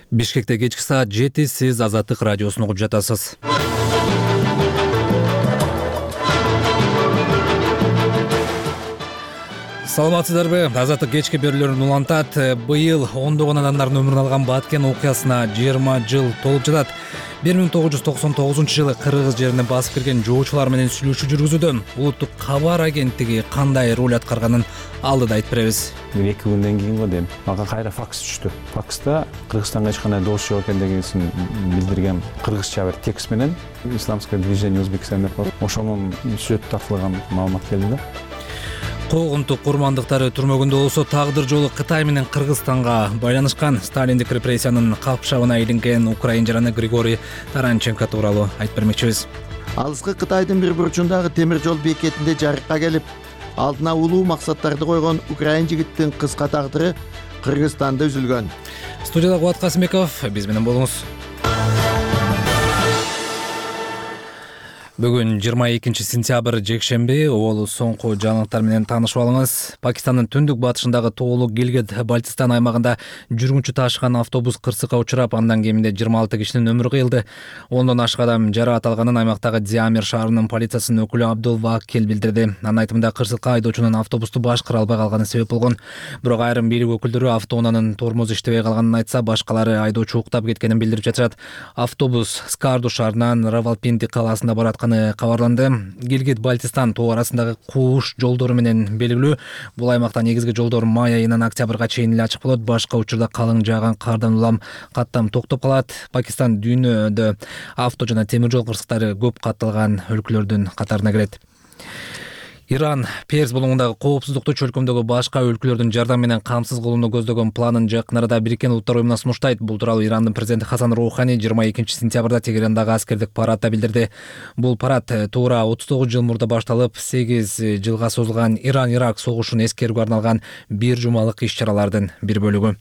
Бишкекте кечки саат 7 сиз Азаттык радиосун угуп жатасыз. Саламатсыздарбы? Азаттык кечки берүүлөрүн улантат. Быйыл ондогон адамдардын өмүрүн алган Баткен окуясына 20 жыл толуп жатат. 1999-жылы Кыргыз жерине басып кирген жоочулар менен сүйлөшүү жүргүзүүдө улуттук кабар агенттиги кандай роль аткарганын алдыда айтып беребиз. 2 күндөн кийин го дейм. Мага кайра факс түштү. Факста Кыргызстанга эч кандай дос жок экендигин билдирген кыргызча бир текст менен исламское движение Узбекистан деп коет. Ошонун сюжет тартылган маалымат келди да. Куугунтук курмандыктары түрмөгүндө болсо тагдыр жолу Кытай менен Кыргызстанга байланышкан. Сталиндик репрессиянын капшабына илинген украин жараны Григорий Таранченко тууралуу айтып бермекчибиз. Алыскы Кытайдын бир бурчундагы темир жол бекетинде жарыкка келип, алдына улуу максаттарды койгон украин жигиттин кыска тагдыры Кыргызстанда үзүлгөн. Студияда Кубат Касымбеков, биз менен болуңуз. Бүгүн 22 сентябрь жекшемби, ол соңку жаңылыктар менен таанышып алыңыз. Пакистандын түндүк батышындагы тоолук Гилгит-Бальтистан аймагында жүргүнчү ташыган автобус кырсыкка учурап, андан кеминде 26 кишинин өмүрү кыйылды. 10дон ашык адам жараат алганын аймактагы Диамир шаарынын полициясынын өкүлү Абдул Вакил билдирди. Анын айтымында кырсыкка айдоочунун автобусту башкара албай калганы себеп болгон. Бирок айрым бийлик өкүлдөрү автоунаанын тормозу иштебей калганын айтса, башкалары айдоочу уктап кеткенин билдирип жатышат. Автобус Скарду шаарынан Равалпинди калаасына бараткан кабарланды. Гилгит-Бальтистан тоо арасындагы кууш жолдору менен белгилүү. Бул аймакта негизги жолдор май айынан октябрга чейин эле ачык болот. Башка учурда калың жааган кардан улам каттам токтоп калат. Пакистан дүйнөдө авто жана темир жол кырсыктары көп катталган өлкөлөрдүн катарына кирет. Иран Перс булуңундагы коопсуздукту чөлкөмдөгү башка өлкөлөрдүн жардам менен камсыз кылууну көздөгөн планын жакын арада Бириккен Улуттар уюмуна сунуштайт. Бул тууралуу Ирандын президенти Хасан Роухани 22 сентябрда Тегерандагы аскердик парадда билдирди. Бул парад туура 39 жыл мурда башталып, 8 жылга созулган Иран-Ирак согушун эскерүүгө арналган бир жумалык иш-чаралардын бир бөлүгү.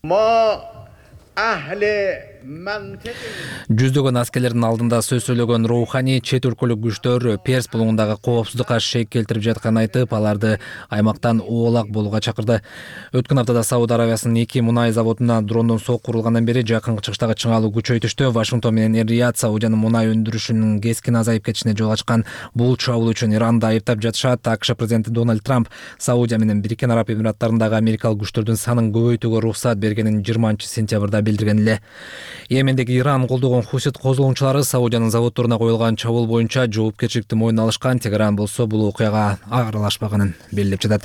Жүздөгөн аскерлердин алдында сөз сөйлөгөн Роухани чет өлкөлүк күчтөр Перс булуңундагы коопсуздукка шек келтирип жатканын айтып, аларды аймактан оолак болууга чакырды. Өткөн аптада Сауд Аравиясынын 2 мунай заводуна дрондон сок курулгандан бери жакынкы чыгыштагы чыңалуу күчөйтүштү. Вашингтон менен Эр-Рияд Саудиянын мунай өндүрүшүнүн кескин азайып кетишине жол ачкан. Бул чабуул үчүн Иранды айыптап жатышат. АКШ президенти Дональд Трамп Саудия менен Бириккен Араб Эмираттарындагы америкалык күчтөрдүн санын көбөйтүүгө уруксат бергенин 20 сентябрда билдирген эле. Йемендеги Иран колдогон Хусит козголоңчулары Саудиянын заводдоруна коюлган чабуул боюнча жоопкерчиликти мойнуна алышкан. Тегеран болсо бул окуяга аралашпаганын белгилеп жатат.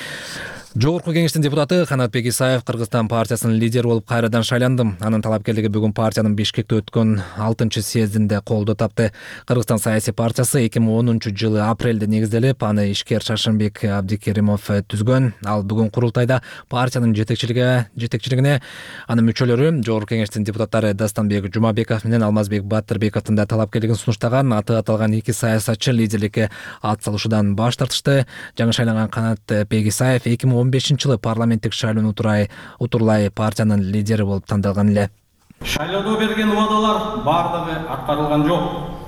Жогорку кеңештин депутаты Канатбек Исаев Кыргызстан партиясынын лидери болуп кайрадан шайланды. Анын талапкерлиги бүгүн партиянын Бишкекте өткөн 6-съездинде колдоо тапты. Кыргызстан саясий партиясы 2010-жылы апрелде негизделип, аны ишкер Шаршенбек Абдикеримов түзгөн. Ал бүгүн курултайда партиянын жетекчилигине анын мүчөлөрү, жогорку кеңештин депутаттары Дастанбек Жумабеков менен Алмазбек Баттырбековдун да талапкерлигин сунуштаган. Аты аталган 2 саясатчы лидерликке ат салышуудан баш тартышты. Жаңы шайланган Канатбек Исаев 2015-жылы парламенттик шайлоону утурлай партиянын лидери болуп тандалган эле. Шайлоодо берген убадалар бардыгы аткарылган жок.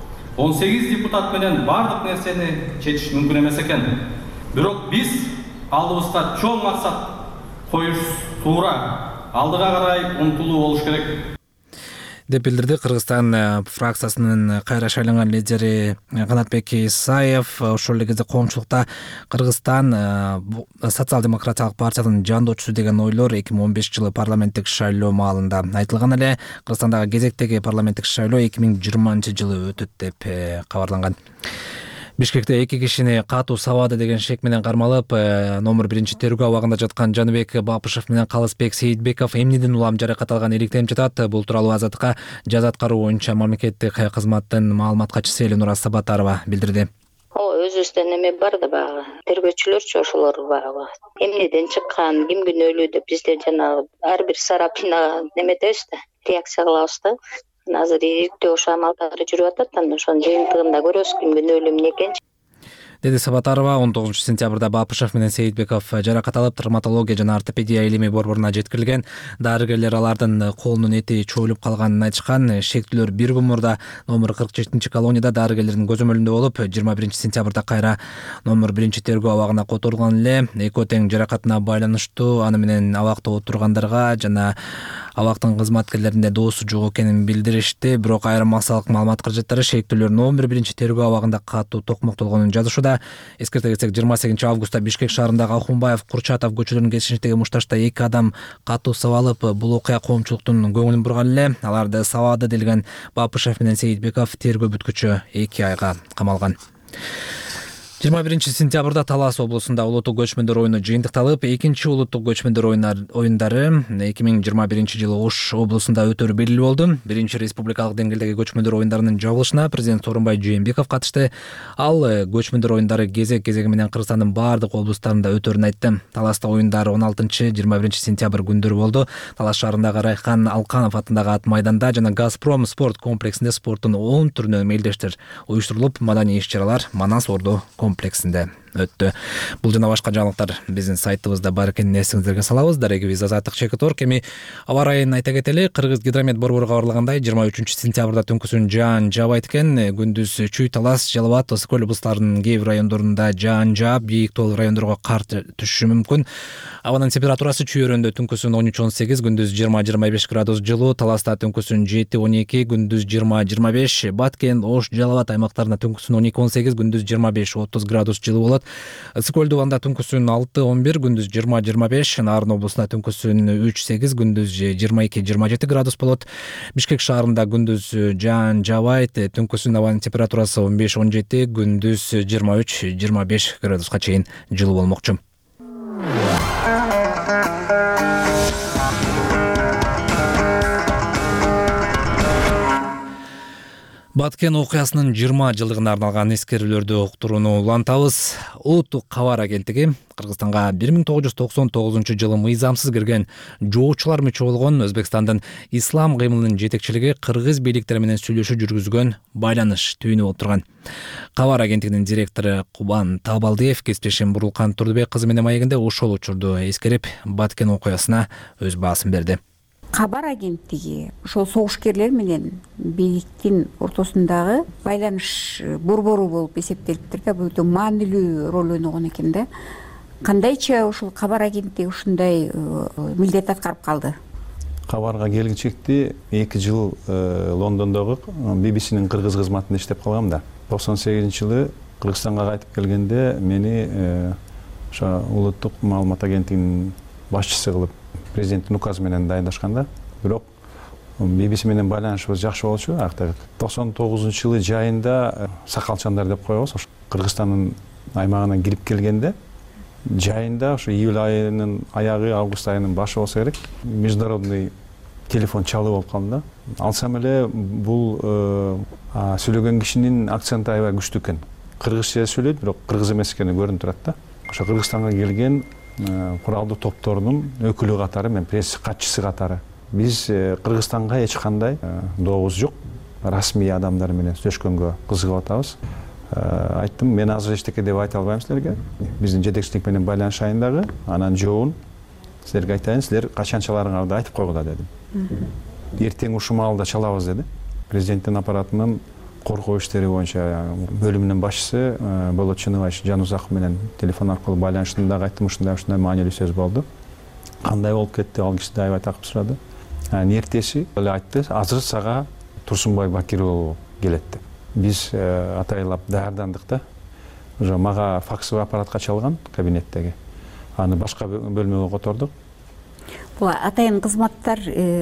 18 депутат менен бардык нерсени чечиш мүмкүн эмес экен. Бирок биз алдыбызга чоң максат коюш туура, алдыга карай умтулуу болуш керек деп билдирди Кыргызстан фракциясынын кайра шайланган лидери Канатбек Исаев. Ошол эле кезде коомчулукта Кыргызстан социал-демократиялык партиянын жандоочусу деген ойлор 2015-жылы парламенттик шайлоо маалында айтылган эле. Кыргызстандагы кезектеги парламенттик шайлоо 2020-жылы өтөт деп кабарланган. Бишкекте 2 кишини катуу сабады деген шек менен кармалып, номер 1 тергөө абагында жаткан Жаныбек Бапышев менен Калысбек Сейитбеков эмнеден улам жаракат алган иликтенип жатат. Бул тууралуу Азаттыкка жаза аткаруу боюнча мамлекеттик кызматтын маалымат катчысы Элинура Сабатарова билдирди. Өзүбүздөн эме бар да баягы тергөөчүлөрчү ошолор баягы эмнеден чыккан, ким күнөөлүү деп биздер жанагы ар бир сарапчына неметебиз да, реакция кылабыз да. Азыр ириктөө ошо амалдары жүрүп атат, ошонун жыйынтыгында көрөбүз ким күнөөлүү эмне экенин. деди Сабатарова. 19 сентябрда Бапышев менен Сейитбеков жаракат алып, травматология жана ортопедия илимий борборуна жеткирилген. Дарыгерлер алардын колунун эти чоюлуп калганын айтышкан. Шектүүлөр бир күн мурда номер 47 колонияда дарыгерлердин көзөмөлүндө болуп, 21 сентябрда кайра номер 1 тергөө абагына которулган эле. Экөө тең жаракатына байланыштуу аны менен абакта отургандарга жана Абактын кызматкерлеринде доосу жок экенин билдиришти, бирок айрым максалык маалымат каражаттары шектүүлөрдүн 11-биринчи тергөө абагында катуу токмоктолгонун жазышууда. Эскерте кетсек, 28 августта Бишкек шаарындагы Ахунбаев, Курчатов көчөлөрүнүн кесинишиндеги мушташта 2 адам катуу сабалып, бул окуя коомчулуктун көңүлүн бурган эле. Аларды сабады делген Бапышев менен Сейитбеков тергөө бүткүчө 2 айга камалган. 21-сентябрда Талас облусунда улуттук көчмөндөр оюну жыйынтыкталып, 2-чи улуттук көчмөндөр оюндары 2021-жылы Ош облусунда өтөрү белгилүү болду. 1-чи республикалык деңгээлдеги көчмөндөр оюндарынын жабылышына президент Сооронбай Жээнбеков катышты. Ал көчмөндөр оюндары кезек-кезеги менен Кыргызстандын баардык облустарында өтөрүн айтты. Таласта оюндар 16-21 сентябрь күндөрү болду. Талас шаарындагы Райхан Алканов атындагы ат майданда жана Газпром спорт комплексинде спорттун 10 түрүнөн мелдештер уюштурулуп, маданий иш-чаралар Манас Орду комплексинде өттү. Бул жана башка жаңылыктар биздин сайтыбызда бар экенин эсиңиздерге салабыз. Дарегибиз Азаттык Чекитор. Эми аба райын айта кетели. Кыргыз гидромет борбору кабарлагандай, 23-сентябрда түнкүсүн жаан жаабайт экен. Күндүз Чүй, Талас, Жалал абад, Ысык көл облустарынын кээ бир райондорунда жаан жаап, бийик тоолуу райондорго кар түшүшү мүмкүн. Абанын температурасы Чүй өрөндө түнкүсүн 13-18, күндүз 20-25 градус жылуу, Таласта түнкүсүн 7-12, күндүз 20-25, Баткен, Ош, Жалал абад аймактарында түнкүсүн 12-18, күндүз 25-30 градус жылуу болот. Ысык көл дубанда түнкүсүн 6-11, күндүз 20-25, Нарын облусунда түнкүсүн 3-8, күндүз 22-27 градус болот. Бишкек шаарында күндүз жаан жаабайт, түнкүсүн абанын температурасы 15-17, күндүз 23-25 градуска чейин жылуу болмокчу. Баткен окуясынын 20 жылдыгына арналган эскерүүлөрдү уктурууну улантабыз. Улуттук кабар агенттиги Кыргызстанга 1999-жылы мыйзамсыз кирген жоочулар мүчө болгон Өзбекстандын ислам кыймылынын жетекчилиги кыргыз бийликтери менен сүйлөшүү жүргүзгөн байланыш түйүнүп отурган. Кабар агенттигинин директору Кубан Табалдиев кесиптешим Бурулкан Турдубек кызы менен маегинде ошол учурду эскерип, Баткен окуясына өз баасын берди. Кабар агенттиги ошол согушкерлер менен бийликтин ортосундагы байланыш борбору болуп эсептелиптир да. Бул өтө маанилүү роль ойногон экен да. Кандайча ушул кабар агенттиги ушундай милдет аткарып калды? Кабарга келгичекти 2 жыл Лондондогу BBC'нин кыргыз кызматында иштеп калгам да. 98-жылы Кыргызстанга кайтып келгенде мени ошо улуттук маалымат агенттигинин башчысы кылып президенттин указы менен дайындашканда, бирок BBC менен байланышыбыз жакшы болчу. 99-жылы жайында сакалчандар деп коебуз. Ошо Кыргызстандын аймагына кирип келгенде, жайында ошо июль айынын аягы, август айынын башы болсо керек, международный телефон чалуу болуп калды да. Алсам эле бул сүйлөгөн кишинин акценти аябай күчтүү экен. Кыргызча сүйлөйт, бирок кыргыз эмес экени көрүнүп турат да. Ошо Кыргызстанга келген куралдуу топторунун өкүлү катары, мен пресс катчысы катары биз Кыргызстанга эч кандай дообуз жок. Расмий адамдар менен сүйлөшкөнгө кызыгып атабыз. Айттым, мен азыр эчтеке деп айта албайм силерге. Биздин жетекчилик менен байланышайын дагы, анан жообун силерге айтайын, силер качанчаларыңарды айтып койгула дедим. Эртең ушул маалда чалабыз деди. Президенттин аппаратынын коркоо иштери боюнча бөлүмүнүн башчысы Болот Чыныбаев Жанузаков менен телефон аркылуу байланыштым, айттым, ушундай маанилүү сөз болду. Кандай болуп кетти, ал киши аябай такып сурады. Эртеси эле айтты, азыр сага Турсунбай Бакир уулу келет деп. Биз атайлап даярдандык да. Уже мага факсовый аппаратка чалган кабинеттеги. Аны башка бөлмөгө котордук. Бул атайын кызматтар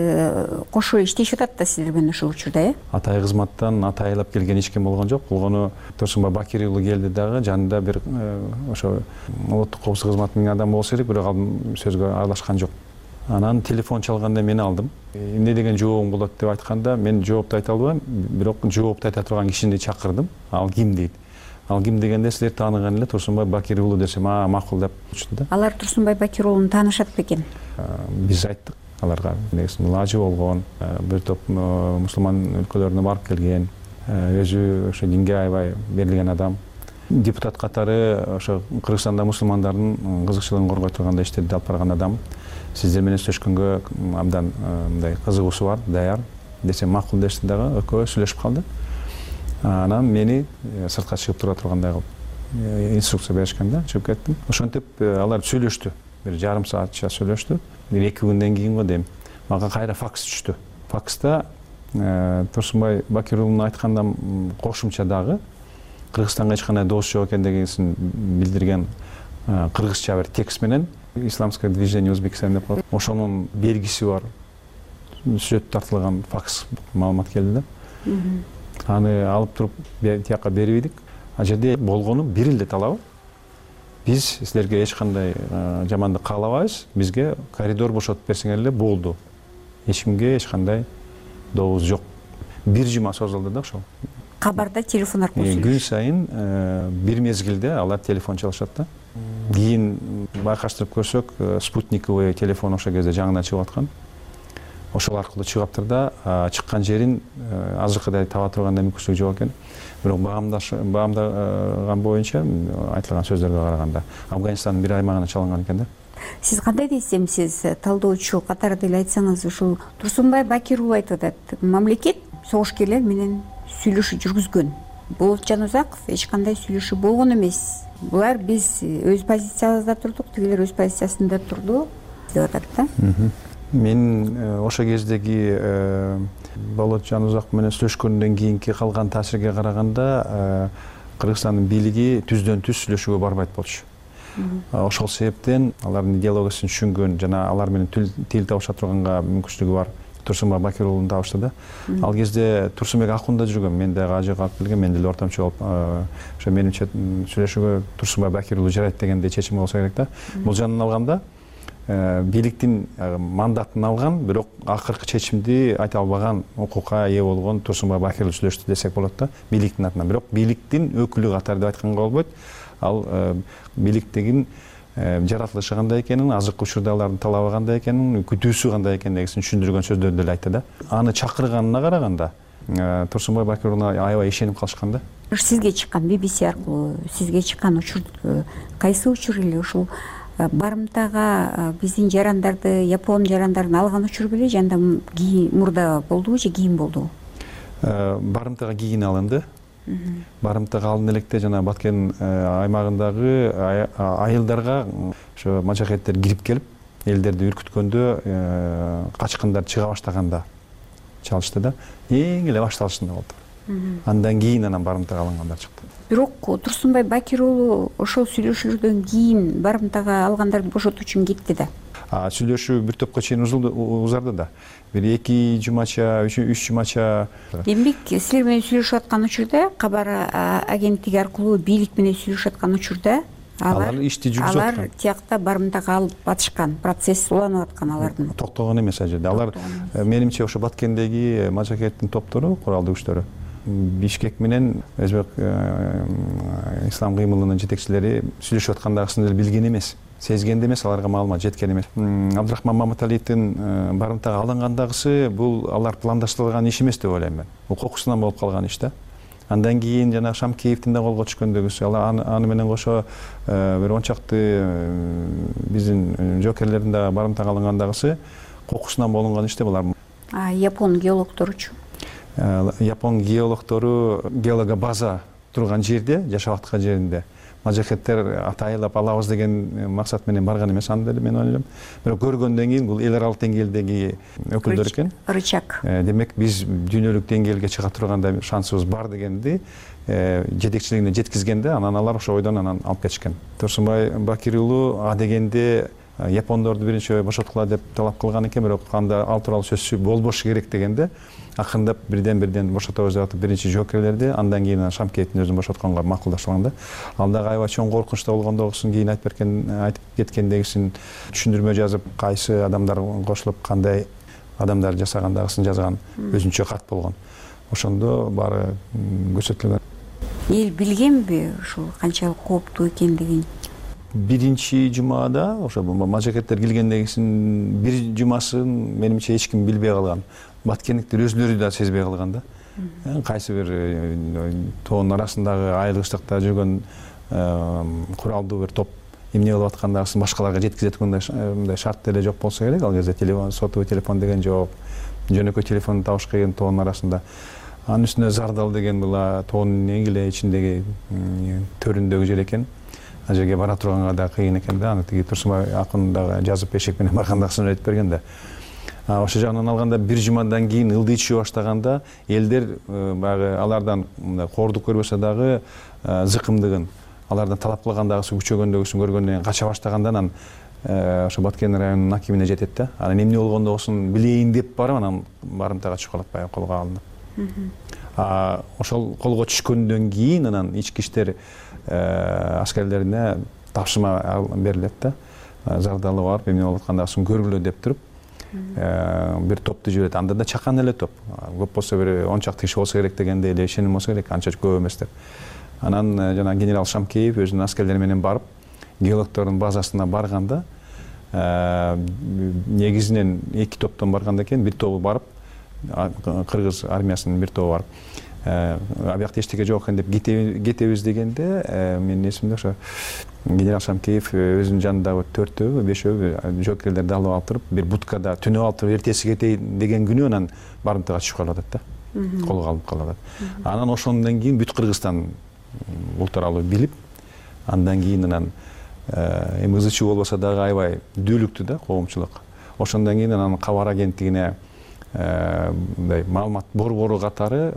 кошо иштешип атат да силер менен ошол учурда, э? Атай кызматтан атайлап келген эч ким болгон жок. Болгону Турсунбай Бакир уулу келди дагы, жанында бир ошо улуттук коопсуздук кызматынын адамы болсо керек, бирок ал сөзгө аралашкан жок. Анан телефон чалганда мен алдым. Эмне деген жообуң болот деп айтканда, мен жоопту айта албайм, бирок жоопту айта турган кишини чакырдым. Ал ким дейт? Ал ким дегенде, силер тааныган эле Турсунбай Бакир уулу десем, макул деп айтышты да. Алар Турсунбай Бакир уулун таанышат бекен? Биз айттык аларга, негизинен лажы болгон, бир топ мусулман өлкөлөрүнө барып келген, өзү ошо динге аябай берилген адам. Депутат катары ошо Кыргызстанда мусулмандардын кызыкчылыгын коргой тургандай иштерди алып барган адам. Сиздер менен сүйлөшкөнгө абдан мындай кызыгуусу бар, даяр десем, макул дешти дагы, экөө сүйлөшүп калды. Анан мени сыртка чыгып тура тургандай кылып инструкция беришкен да, чыгып кеттим. Ошентип алар сүйлөштү. Бир жарым саатча сүйлөштү. 2 күндөн кийин го дейм. мага кайра факс түштү. Факста Турсунбай Бакирулдун айткандан кошумча дагы Кыргызстанга эч кандай доош жок экендигин билдирген кыргызча бир текст менен Исламское движение Узбекистан деп коет. Ошонун белгиси бар сүрөт тартылган факс маалымат келди да. Аны алып туруп тияка берип идик. А жерде болгону бир эле талабы. Биз силерге эч кандай жамандык каалабайбыз. Бизге коридор бошотуп берсеңер эле болду. Эч кимге эч кандай добуз жок. Бир жума созулду да ошол. Кабарда телефон аркылуу Күн сүйлөшүп. сайын бир мезгилде алар телефон чалышат да. Кийин байкаштырып көрсөк, спутниковый телефон ошол кезде жаңыдан чыгып аткан. Ошол аркылуу чыгаптыр да, чыккан жерин азыркыдай таба турганда мүмкүнчүлүк жок экен. Бирок баамдаган боюнча айтылган сөздөргө караганда Афганистандын бир аймагына чалынган экен да. Сиз кандай десемсиз, талдоочу катары эле айтсаңыз, ушул Турсунбай Бакиров айтып атат, мамлекет согушкерлер менен сүйлөшүү жүргүзгөн. Болотжан Узаков эч кандай сүйлөшүү болгон эмес. Булар биз өз позициябызда турдук, тигилер өз позициясында турду деп атат да. Мен ошол кездеги Болотжан Узаков менен сүйлөшкөндөн кийинки калган таасирге караганда Кыргызстандын бийлиги түздөн түз сүйлөшүүгө барбайт болчу. Ошол себептен алардын идеологиясын түшүнгөн жана алар менен тил табыша турганга мүмкүнчүлүгү бар Турсунбай Бакирулдун табышты да. Ал кезде Турсунбек Акунда жүргөн, мен дагы ажык алып келген, мен деле ортомчу болуп, ошо менимче сүйлөшүүгө Турсунбай Бакирулу жарайт дегендей чечим болсо керек да. Бул жөнүн алганда бийликтин мандатын алган, бирок акыркы чечимди айта албаган, укукка ээ болгон Турсунбай Бакирул сүйлөштү десек болот да, бийликтин атынан. Бирок бийликтин өкүлү катары деп айтканга болбойт. Ал бийликтегин жаратылышы кандай экенин, азыркы учурда алардын талабы кандай экенин, күтүүсү кандай экендигин түшүндүргөн сөздөрдү эле айтты да. Аны чакырганына караганда Турсунбай Бакирулуна аябай ишенип калышкан да. Сизге чыккан BBC аркылуу, сизге чыккан учур кайсы учур эле ушул барымтага биздин жарандарды, япон жарандарын алган учур беле, жанда мурда болдубу же кийин болдубу? Барымтага кийин алынды. Барымтага алдын электе жана Баткен аймагындагы айылдарга ошо мажахеттер кирип келип, элдерди үркүткөндө, качкындар чыга баштаганда чалышты да. Эң эле башталышында болду. Андан кийин барымтага алынгандар чыкты. Бирок Турсунбай Бакирулу ошол сүйлөшүүлөрдөн кийин барымтага алгандарды бошотуу үчүн кетти да. Сүйлөшүү бир топко чейин узарды да. Бир 2 жумача, 3 жумача. Демек, силер менен сүйлөшүп аткан учурда, кабар агенттиги аркылуу бийлик менен сүйлөшүп аткан учурда алар ишти жүргүзүп аткан. Алар тиякта барымтага алып батышкан, процесс уланып аткан алардын. Токтогон эмес ал жерде. Алар менимче ошо Баткендеги мажахеттин топтору, куралдуу күчтөрү Бишкек менен Өзбек ислам кыймылынын жетекчилери сүйлөшүп аткандагысын эле билген эмес. Сезгенде эмес, аларга маалымат жеткен эмес. Абдрахман Маматалиевдин барымтага алынгандагысы бул алар пландаштырылган иш эмес деп ойлойм мен. Бул кокусунан болуп калган иш да. Андан кийин жана Шамкеевдин да колго түшкөндөгүсү, алар аны менен кошо бир ончакты биздин жокерлердин да барымтага алынгандагысы кокусунан болунган иш да булар. Япон геологторучу? Япон геологтору геолога база турган жерде, жашап аткан жеринде мажахеттер атайылап алабыз деген максат менен барган эмес, аны деле мен ойлойм. Бирок көргөндөн кийин бул эл аралык деңгээлдеги өкүлдөр экен. Рычаг. Демек биз дүйнөлүк деңгээлге чыга тургандай шансыбыз бар дегенди жетекчилигине жеткизгенде, анан алар ошо ойдон анан алып кетишкен. Турсунбай Бакирулу дегенде япондорду биринчи бошоткула деп талап кылган экен, бирок анда ал тууралуу сөз болбошу керек дегенде акырындап бирден бошотобуз деп атып биринчи жоокерлерди, андан кийин Шамкеевдин өзүн бошотконго макулдашылган да. Ал дагы аябай чоң коркунучта болгондогусун кийин айтып кеткендегисин түшүндүрмө жазып, кайсы адамдар кошулуп, кандай адамдар жасагандагысын жазган өзүнчө кат болгон. Ошондо баары көрсөтүлгөн. Эл билгенби ушул канчалык кооптуу экендигин? Биринчи жумада ошо мажахеттер келгендегисин бир жумасын менимче эч ким билбей калган. Баткендиктер өзүлөрү да сезбей калган да. Кайсы бир тоонун арасындагы айылгычтыкта жүргөн куралдуу бир топ эмне болуп аткандагысын башкаларга жеткизе тургандай шарт деле жок болсо керек. Ал кезде телефон, сотовый телефон деген жок, жөнөкөй телефонду табыш кыйын тоонун арасында. Анын үстүнө Зардал деген була тоонун эң эле ичиндеги төрүндөгү жер экен. Ал жерге бара турганга да кыйын экен да. Аны тиги Турсунбай Акун дагы жазып эшек менен баргандагысын айтып берген да. Ошол жагынан алганда бир жумадан кийин ылдый түшө баштаганда элдер баягы алардан кордук көрбөсө дагы зыкымдыгын, алардан талап кылгандагысы күчөгөндөгүсүн көргөндөн кийин кача баштаганда анан ошо Баткен районунун акимине жетет да. Анан эмне болгондо болсун билейин деп барып анан барымтага түшүп калат, баягы колго алынып. Ошол колго түшкөндөн кийин анан ички иштер аскерлерине тапшырма берилет да. Зардалы барып эмне болуп аткандагысын көргүлө деп туруп бир топту жиберет. Анда да чакан эле топ. Көп болсо бир 10 чакты киши болсо керек дегенде эле ишеним болсо керек, анча көп эмес деп. Анан жана генерал Шамкеев өзүнүн аскерлери менен барып геологдордун базасына барганда негизинен 2 топтон барганда экен, бир тобу барып кыргыз армиясынын бир тобу барып абиякта эчтеке жок экен деп кетебиз дегенде менин эсимде ошо генерал Шамкеев өзүнүн жанындагы 4-өө 5-өө жоокерлерди алып алып туруп бир будкада түнөп алып туруп эртеси кетейин деген күнү анан барымтага түшүп калып атат да, колго алынып калып атат. Анан ошондон кийин бүт Кыргызстан бул тууралуу билип, андан кийин анан эми ызычуу болбосо дагы аябай дүүлүктү да коомчулук. Ошондон кийин анан кабар агенттигине мындай маалымат борбору катары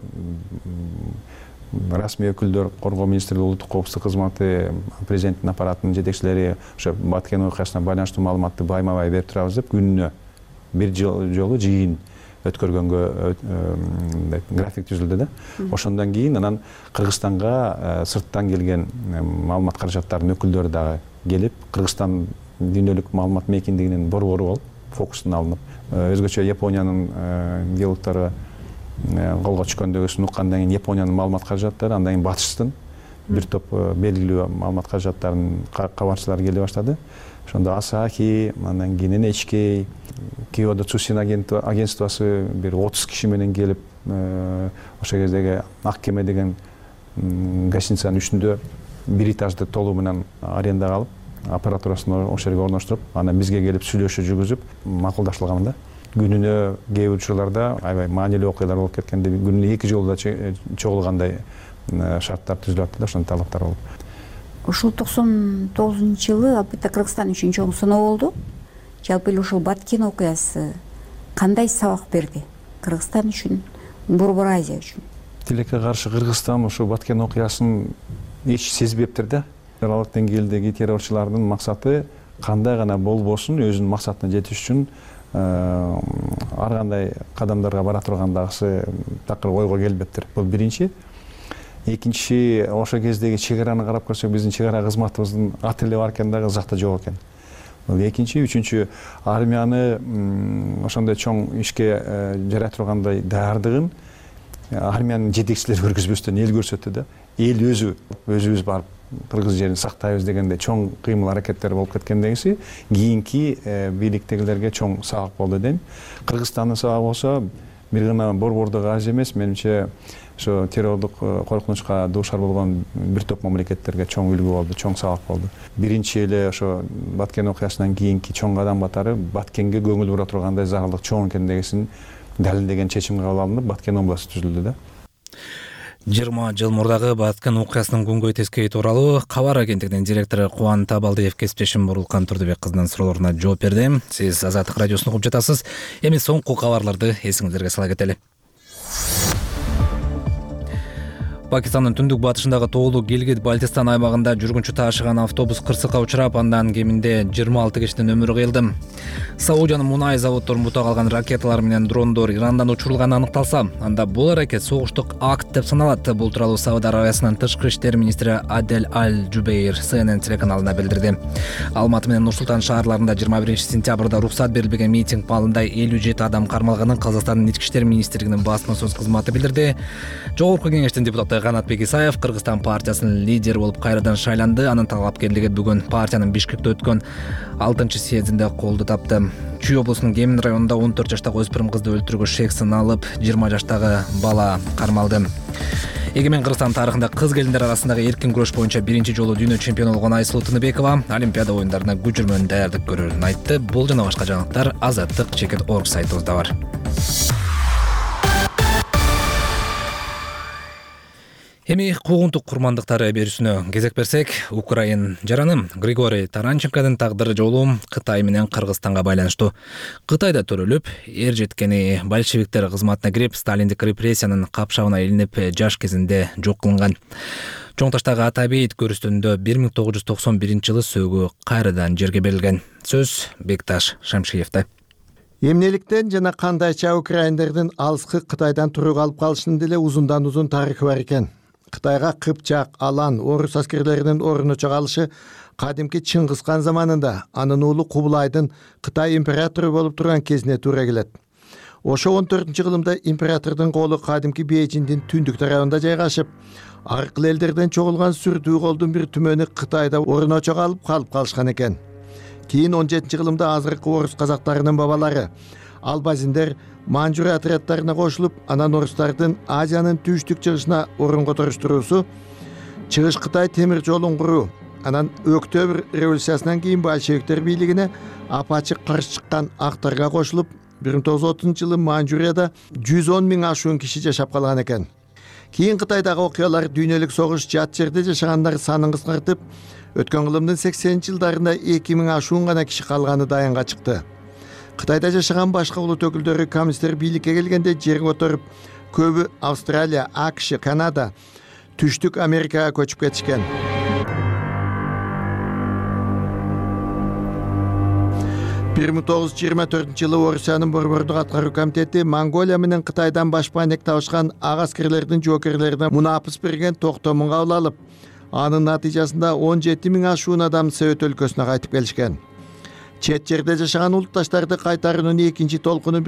расмий өкүлдөр, Коргоо министрлиги, улуттук коопсуздук кызматы, президенттин аппаратынын жетекчилери ошо Баткен окуясына байланыштуу маалыматты байма-бай берип турабыз деп күнүнө бир жолу жыйын өткөргөнгө график түзүлдү да. Ошондон кийин анан Кыргызстанга сырттан келген маалымат каражаттарынын өкүлдөрү дагы келип, Кыргызстан дүйнөлүк маалымат мейкиндигинин борбору болуп фокустун алынып, өзгөчө Япониянын геологдору колго түшкөндөгүсүн уккандан кийин Япониянын маалымат каражаттары, андан кийин батыштын бир топ белгилүү маалымат каражаттарынын кабарчылары келе баштады. Ошондо Асахи, андан кийин NHK, Киодо Цусин агентствосы бир 30 киши менен келип, ошол кездеги Ак кеме деген гостиницанын үстүндө бир этажды толугу менен арендага алып, аппаратурасын ошол жерге орноштуруп, анан бизге келип сүйлөшүү жүргүзүп макулдашылган да. Күнүнө кээ бир учурларда аябай маанилүү окуялар болуп кеткенде күнүнө 2 жолу да чогулгандай шарттар түзүлөт да, ошондой талаптар болуп. Ушул 99-жылы албетте Кыргызстан үчүн чоң сыноо болду. Жалпы эле ушул Баткен окуясы кандай сабак берди Кыргызстан үчүн, Борбор Азия үчүн? Тилекке каршы Кыргызстан ушул Баткен окуясын эч сезбептир да. Аралык деңгээлдеги террорчулардын максаты кандай гана болбосун өзүнүн максатына жетиш үчүн ар кандай кадамдарга бара тургандагысы такыр ойго келбептир. Бул биринчи. Экинчи, ошол кездеги чек араны карап көрсөк, биздин чек ара кызматыбыздын аты эле бар экен дагы Казакта жок экен. Бул экинчи. Үчүнчү, армияны ошондой чоң ишке жарай тургандай даярдыгын армиянын жетекчилери көргөзбөстөн эл көрсөттү да. Эл өзүбүз барып кыргыз жерин сактайбыз дегенде чоң кыймыл аракеттер болуп кеткендегиси кийинки бийликтегилерге чоң сабак болду дейм. Кыргызстандын сабагы болсо бир гана борбордук аз эмес, менимче ошо террордук коркунучка дуушар болгон бир топ мамлекеттерге чоң үлгү болду, чоң сабак болду. Биринчи эле ошо Баткен окуясынан кийинки чоң кадам катары Баткенге көңүл бура тургандай зарылдык чоң экендигин далилдеген чечим кабыл алынып, Баткен областы түзүлдү да. 20 жыл мурдагы Баткен окуясынын күнгөй тескейи тууралуу кабар агенттигинин директору Кубан Табалдиев кесиптешим Бурулкан Турдубек кызынын суроолоруна жооп берди. Сиз Азаттык радиосун угуп жатасыз. Эми соңку кабарларды эсиңиздерге сала кетели. Пакистандын түндүк батышындагы тоолуу Гилгит-Бальтистан аймагында жүргүнчү таашыган автобус кырсыкка учурап, андан кеминде 26 кишинин өмүрү кыйылды. Саудиянын мунай заводдорун бута калган ракеталар менен дрондор Ирандан учурулганы аныкталса, анда бул аракет согуштук акт деп саналат. Бул тууралуу Сауд Арабиясынын тышкы иштер министри Адель Аль-Жубейр CNN телеканалына билдирди. Алматы менен Нур-Султан шаарларында 21-сентябрда уруксат берилбеген митинг маалында 57 адам кармалганын Казакстандын ички иштер министрлигинин басма сөз кызматы билдирди. Жогорку кеңештин депутаты Канатбек Исаев Кыргызстан партиясынын лидери болуп кайрадан шайланды. Анын талапкерлиги бүгүн партиянын Бишкекте өткөн 6-съездинде колду тапты. Чүй облусунун Кемин районунда 14 жаштагы өспүрүм кызды өлтүрүүгө шек сыналып, 20 жаштагы бала кармалды. Эгемен Кыргызстан тарыхында кыз келиндер арасындагы эркин күрөш боюнча биринчи жолу дүйнө чемпиону болгон Айсулуу Тыныбекова Олимпиада оюндарына күч жүрмөн даярдык көрөрүн айтты. Бул жана башка жаңылыктар Азаттык.org сайтыбызда бар. Эми Эми куугунтук курмандыктары берүүсүнө кезек берсек, Украин жараны Григорий Таранченконун тагдыры жолу Кытай менен Кыргызстанга байланыштуу. Кытайда төрөлүп, эр жеткени большевиктер кызматына кирип, сталиндик репрессиянын капшабына илинип, жаш кезинде жок кылынган. Чоң таштагы ата бейит көрүстүндө 1991-жылы сөөгү кайрадан жерге берилген. Сөз Бекташ Шамшиевде. Эмнеликтен жана кандайча украиндердин алыскы Кытайдан турук алып калышынын деле узундан узун тарыхы бар экен. Кытайга Кыпчак, Алан, орус аскерлеринин орночо калышы кадимки Чыңгызхан заманында анын уулу Кубулайдын Кытай императору болуп турган кезине туура келет. Ошо 14-жылымда императордун колу кадимки Бейжиңдин түндүк тарабында жайгашып, аркыл элдерден чогулган сүрдүү колдун бир түмөнү Кытайда орночо калып калышкан экен. Кийин 17-жылымда азыркы орус казактарынын бабалары албазиндер Манчжур отрядтарына кошулуп, анан орустардын Азиянын түштүк чыгышына орун которуштуруусу, Чыгыш Кытай темир жолун куруу, анан Октябрь революциясынан кийин большевиктер бийлигине апачык каршы чыккан актарга кошулуп, 1930-жылы Манчжурияда 110 миң ашуун киши жашап калган экен. Кийин Кытайдагы окуялар дүйнөлүк согуш жат жерде жашагандар санын кыскартып, өткөн кылымдын 80-жылдарында 2 миң ашуун гана киши калганы даянга чыкты. Кытайда жашаган башка улут өкүлдөрү коммунисттер бийликке келгенде жерге отуруп, көбү Австралия, АКШ, Канада, Түштүк Америкага көчүп кетишкен. 1924-жылы Орусиянын Борбордук аткаруу комитети Монголия менен Кытайдан башпанек табышкан ак аскерлердин жоокерлерине мунапыс берген токтомун кабыл алып, анын натыйжасында 17 миң ашуун адам Совет өлкөсүнө кайтып келишкен. Чет жерде жашаган улутташтарды кайтаруунун экинчи толкуну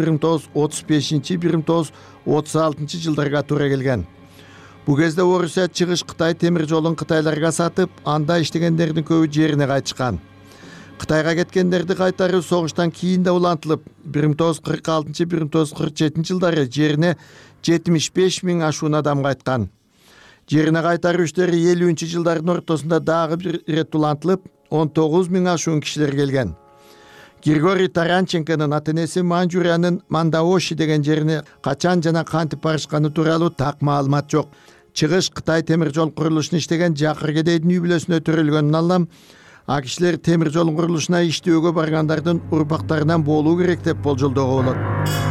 1935-1936 жылдарга туура келген. Бу кезде Орусия Чыгыш Кытай темир жолун кытайларга сатып, анда иштегендердин көбү жерине кайтышкан. Кытайга кеткендерди кайтаруу согуштан кийин да улантылып, 1946-1947 жылдары жерине 75 миң ашуун адам кайткан. Жерине кайтаруу иштери 50-жылдардын ортосунда дагы бир ирет улантылып, 19 миң ашуун кишилер келген. Григорий Таранченконун ата-энеси Манчжуриянын Мандаоши деген жерине качан жана кантип барышканы тууралуу так маалымат жок. Чыгыш Кытай темир жол курулушун иштеген Жакыр Кедейдин үй бүлөсүнө төрөлгөнүн алам, а кишилер темир жол курулушуна иштөөгө баргандардын урпактарынан болуу керек деп болжолдоого болот.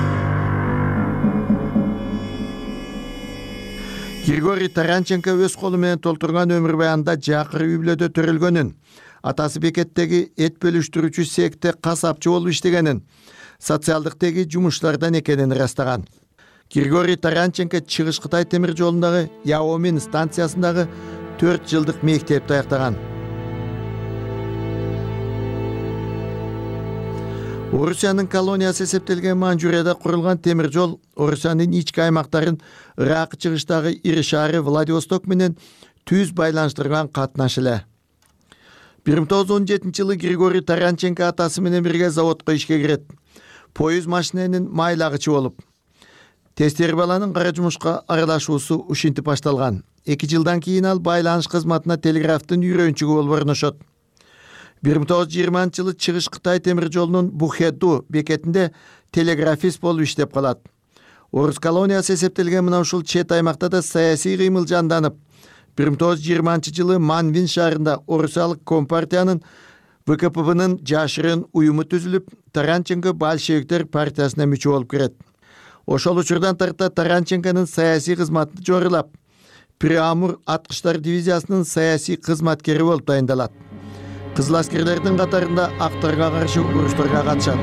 Григорий Таранченко өз колу менен толтурган өмүр баянында Жакыр үй бүлөдө төрөлгөнүн, атасы бекеттеги эт бөлүштүрүүчү секте касапчы болуп иштегенин, социалдыктеги жумуштардан экенин ырастаган. Григорий Таранченко Чыгыш Кытай темир жолундагы Яомин станциясындагы 4 жылдык мектепти аяктаган. Орусиянын колониясы эсептелген Манчжурияда курулган темир жол Орусиянын ички аймактарын Ирак чыгыштагы ири шаары Владивосток менен түз байланыштырган катнаш эле. 1917-жылы Григорий Таранченко атасы менен бирге заводко ишке кирет. Поюз машиненин майлагычы болуп. Тестер баланын кара жумушка аралашуусу ушинтип башталган. 2 жылдан кийин ал байланыш кызматына телеграфтын үйрөнчүгү болуп орношот. 1920-жылы Чыгыш Кытай темир жолунун Бухеду бекетинде телеграфист болуп иштеп калат. Орус колониясы эсептелген мына ушул чет аймакта да саясий кыймыл жанданып, 1920-жылы Манвин шаарында Орусиялык компартиянын ВКПБнын жашырын уюму түзүлүп, Таранченко большевиктер партиясына мүчө болуп кирет. Ошол учурдан тарта Таранченконун саясий кызматын жорулап, Преамур аткычтар дивизиясынын саясий кызматкери болуп дайындалат. Кызыл аскерлердин катарында актарга каршы уруштарга катышат.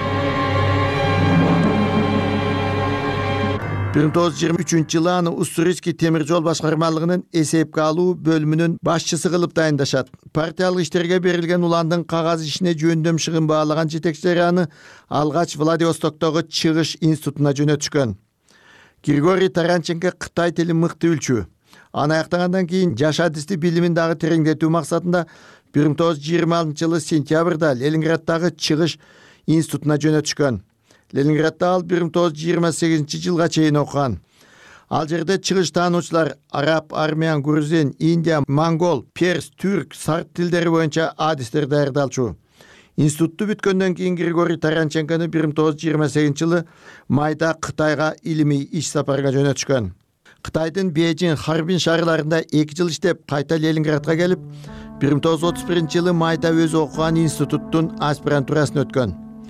1923-жылы аны Уссурийский темир жол башкармалыгынын эсепке алуу бөлүмүнүн башчысы кылып дайындашат. Партиялык иштерге берилген уландын кагаз ишине жөндөм шыгын баалаган жетекчилери аны алгач Владивостоктогу Чыгыш институтуна жөнөтүшкөн. Григорий Таранченко Кытай тилин мыкты билчү. Аны аяктагандан кийин жаш адисти билимин дагы тереңдетүү максатында 1926-жылы сентябрда Ленинграддагы Чыгыш институтуна жөнөтүшкөн. Ленинградда ал 1928-жылга чейин окуган. Ал жерде чыгыш таануучулар араб, армян, грузин, индия, монгол, перс, түрк, сарт тилдери боюнча адистер даярдалчу. Институтту бүткөндөн кийин Григорий Таранченкону 1928-жылы майда Кытайга илимий иш сапарга жөнөтүшкөн. Кытайдын Бейжин, Харбин шаарларында 2 жыл иштеп, кайта Ленинградка келип, 1931-жылы майда өзү окуган институттун аспирантурасын өткөн.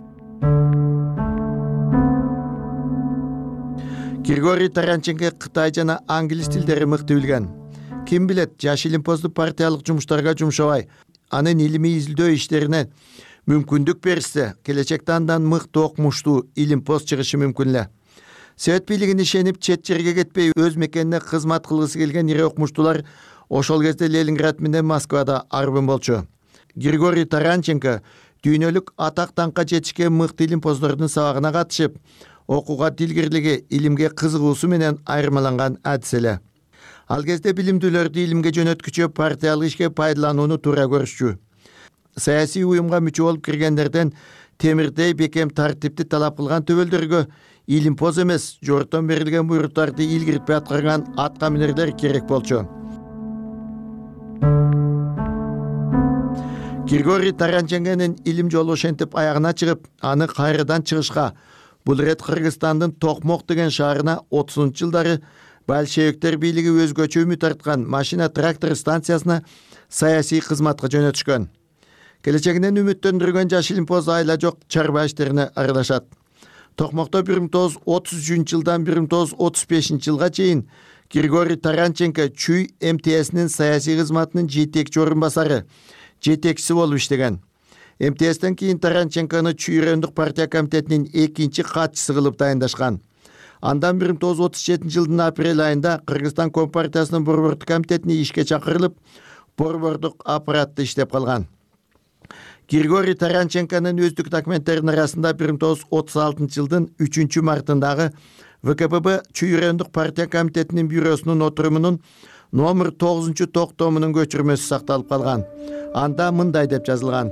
Григорий Таранченко Кытай жана англис тилдери мыкты билген. Ким билет, жаш илимпозду партиялык жумуштарга жумшабай, анын илимий изилдөө иштерине мүмкүндүк берсе, келечекте андан мыкты окумуштуу илимпоз чыгышы мүмкүн эле. Совет бийлигине ишенип, чет жерге кетпей, өз мекенине кызмат кылгысы келген ири окумуштуулар ошол кезде Ленинград менен Москвада арбын болчу. Григорий Таранченко дүйнөлүк атак даңкка жетишкен мыкты илимпоздордун сабагына катышып, окууга дилгирлиги, илимге кызыгуусу менен айырмаланган адис эле. Ал кезде билимдүүлөрдү илимге жөнөткүчү партиялык ишке пайдаланууну туура көрүшчү. Саясий уюмга мүчө болуп киргендерден темирдей бекем тартипти талап кылган төбөлдөргө илимпоз эмес, жортон берилген буйруктарды илгиртпей аткарган атка минерлер керек болчу. Григорий Таранченконун илим жолу ошентип аягына чыгып, аны кайрадан чыгышка, бул рет Кыргызстандын Токмок деген шаарына 30-жылдары большевиктер бийлиги өзгөчө үмүт арткан машина трактор станциясына саясий кызматка жөнөтүшкөн. Келечегинен үмүттөндүргөн жаш илимпоз айла жок чарба иштерине аралашат. Токмокто 1933-жылдан 1935-жылга чейин Григорий Таранченко Чүй МТСнин саясий кызматынын жетекчи орун басары, жетекчиси болуп иштеген. МТСтен кийин Таранченкону Чүй райондук партия комитетинин 2-чи катчысы кылып дайындашкан. Андан 1937-жылдын апрель айында Кыргызстан Компартиясынын борбордук комитетине ишке чакырылып, борбордук аппаратта иштеп калган. Григорий Таранченконун өздүк документтеринин арасында 1936-жылдын 3-мартындагы ВКПБ Чүй райондук партия комитетинин бюросунун отурумунун номер 9 токтомунун көчүрмөсү сакталып калган. Анда мындай деп жазылган: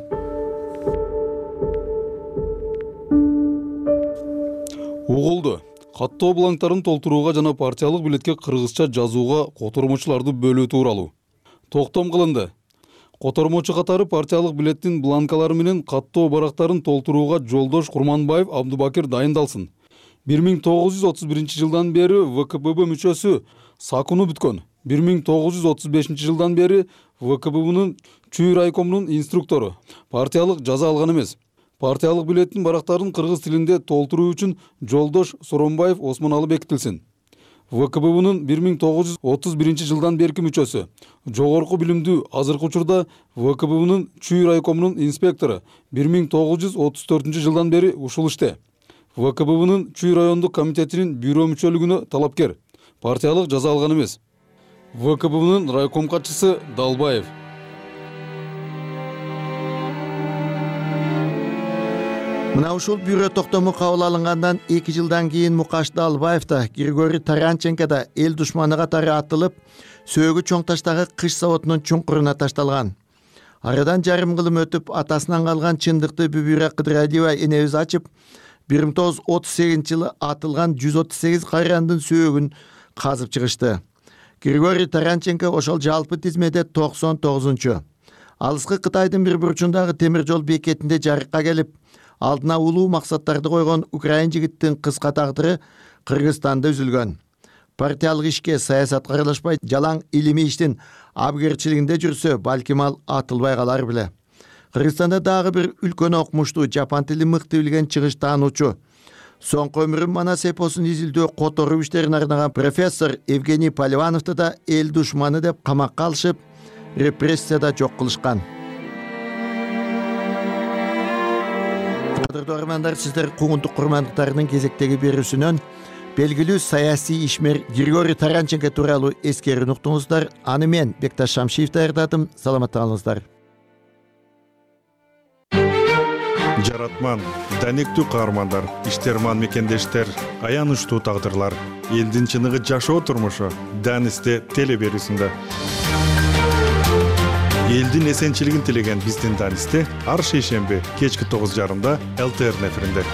Угулду. Каттоо бланктарын толтурууга жана партиялык билетке кыргызча жазууга котормочуларды бөлүү тууралуу токтом кылынды. Котормочу катары партиялык билеттин бланкалары менен каттоо барактарын толтурууга Жолдош Курманбаев Абдубакир дайындалсын. 1931-жылдан бери ВКПБ мүчөсү сакууну бүткөн. 1935-жылдан бери ВКПБнын Чүй райкомунун инструктору. Партиялык жаза алган эмес. Партиялык билеттин барактарын кыргыз тилинде толтуруу үчүн Жолдош Соромбаев Осмоналы бекитилсин. ВКПБнын 1931-жылдан берки мүчөсү. Жогорку билимдүү азыркы учурда ВКПБнын Чүй райкомунун инспектору. 1934-жылдан бери ушул иште. ВКПБнын Чүй райондук комитетинин бюро мүчөлүгүнө талапкер. Партиялык жаза алган эмес. ВКПБнын райком катчысы Далбаев. Мына ушул бюро токтому кабыл алынгандан 2 жылдан кийин Мукаш Далбаев да Григорий Таранченко да эл душманы катары атылып, сөөгү чоң таштагы кыш заводунун чуңкуруна ташталган. Арадан жарым кылым өтүп, атасынан калган чындыкты Бүбүрө Кыдырадиева энебиз ачып, 1938-жылы атылган 138 кайрандын сөөгүн казып чыгышты. Григорий Таранченко ошол жалпы тизмеде 99-чу. Алыскы Кытайдын бир бурчундагы темир жол бекетинде жарыкка келип, алдына улуу максаттарды койгон украин жигиттин кыска тагдыры Кыргызстанда үзүлгөн. Партиялык ишке, саясатка аралашпай, жалаң илимий иштин абгерчилигинде жүрсө, балким ал атылбай калар беле. Кыргызстанда дагы бир үлкөн окумуштуу, жапан тилин мыкты билген чыгыш таануучу, соңку өмүрүн манас эпосун изилдөө которуу иштерине арнаган профессор Евгений Поливановду да эл душманы деп камакка алышып, репрессияда жок кылышкан. Кадырлуу армандар, сиздер куугунтук курмандыктарынын кезектеги берүүсүнөн белгилүү саясий ишмер Григорий Таранченко тууралуу эскерүүнү уктуңуздар. Аны мен Бекташ Шамшиев даярдадым. Саламатта калыңыздар. Жаратман, данектүү каармандар, иштерман мекендештер, аянычтуу тагдырлар, элдин чыныгы жашоо турмушу Данисте теле берүүсүндө. Элдин эсенчилигин тилеген биздин Данисте ар шейшемби кечки 9:30 ЛТР эфиринде.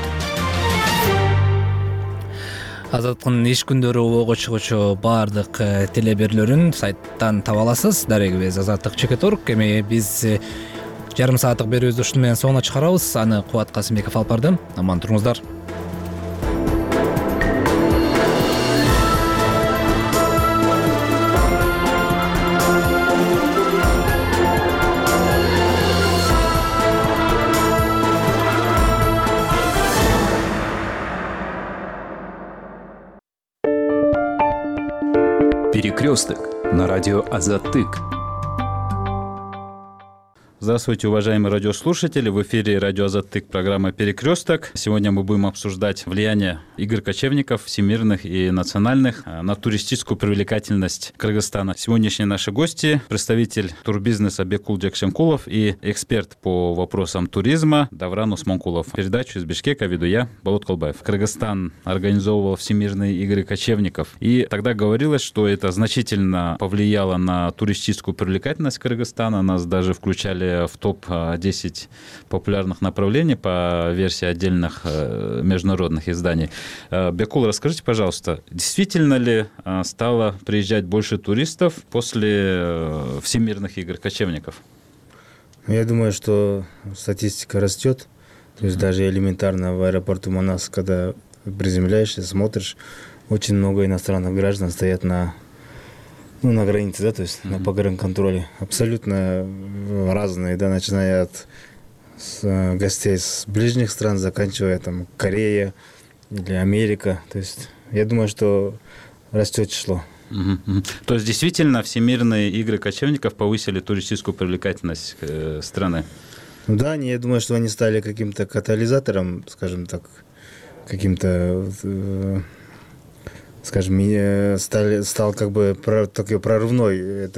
Азаттыктын иш күндөрү ого чыгуучу баардык телеберлөрүн сайттан таба аласыз. Дарегибиз Азаттык.org. Эми биз жарым сааттык берүүбүздү ушуну менен соңуна чыгарабыз. Аны Кубат Касымбеков алып барды. Аман туруңуздар. Перекресток на радио Азаттык. Здравствуйте, уважаемые радиослушатели. В эфире радио Азаттык, программа «Перекресток». Сегодня мы будем обсуждать влияние игр кочевников, всемирных и национальных, на туристическую привлекательность Кыргызстана. Сегодняшние наши гости – представитель турбизнеса Бекул Джекшенкулов и эксперт по вопросам туризма Давран Усманкулов. Передачу из Бишкека веду я, Болот Колбаев. Кыргызстан организовывал всемирные игры кочевников. И тогда говорилось, что это значительно повлияло на туристическую привлекательность Кыргызстана. Нас даже включали в топ-10 популярных направлений по версии отдельных международных изданий. Бекул, расскажите, пожалуйста, действительно ли стало приезжать больше туристов после всемирных игр кочевников? Я думаю, что статистика растет. То есть даже элементарно в аэропорту Манас, когда приземляешься, смотришь, очень много иностранных граждан стоят на границе, да, то есть на погранконтроле. Абсолютно разные, да, начиная от гостей с ближних стран, заканчивая там Корея или Америка. То есть я думаю, что растет число. То есть действительно всемирные игры кочевников повысили туристическую привлекательность страны? Да, я думаю, что они стали каким-то катализатором, скажем так, каким-то... скажем, стал как бы такое прорывное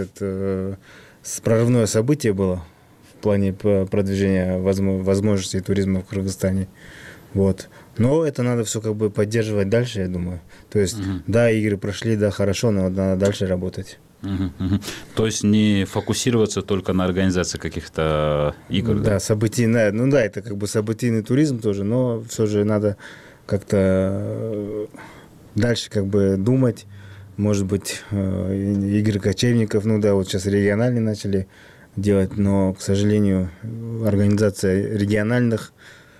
событие было в плане продвижения возможностей туризма в Кыргызстане. Вот. Но это надо все как бы поддерживать дальше, я думаю. То есть, да, игры прошли, да, хорошо, но надо дальше работать. То есть не фокусироваться только на организации каких-то игр? Да, событийная, это как бы событийный туризм тоже, но все же надо как-то... дальше как бы думать, может быть, игры кочевников, вот сейчас региональные начали делать, но, к сожалению, организация региональных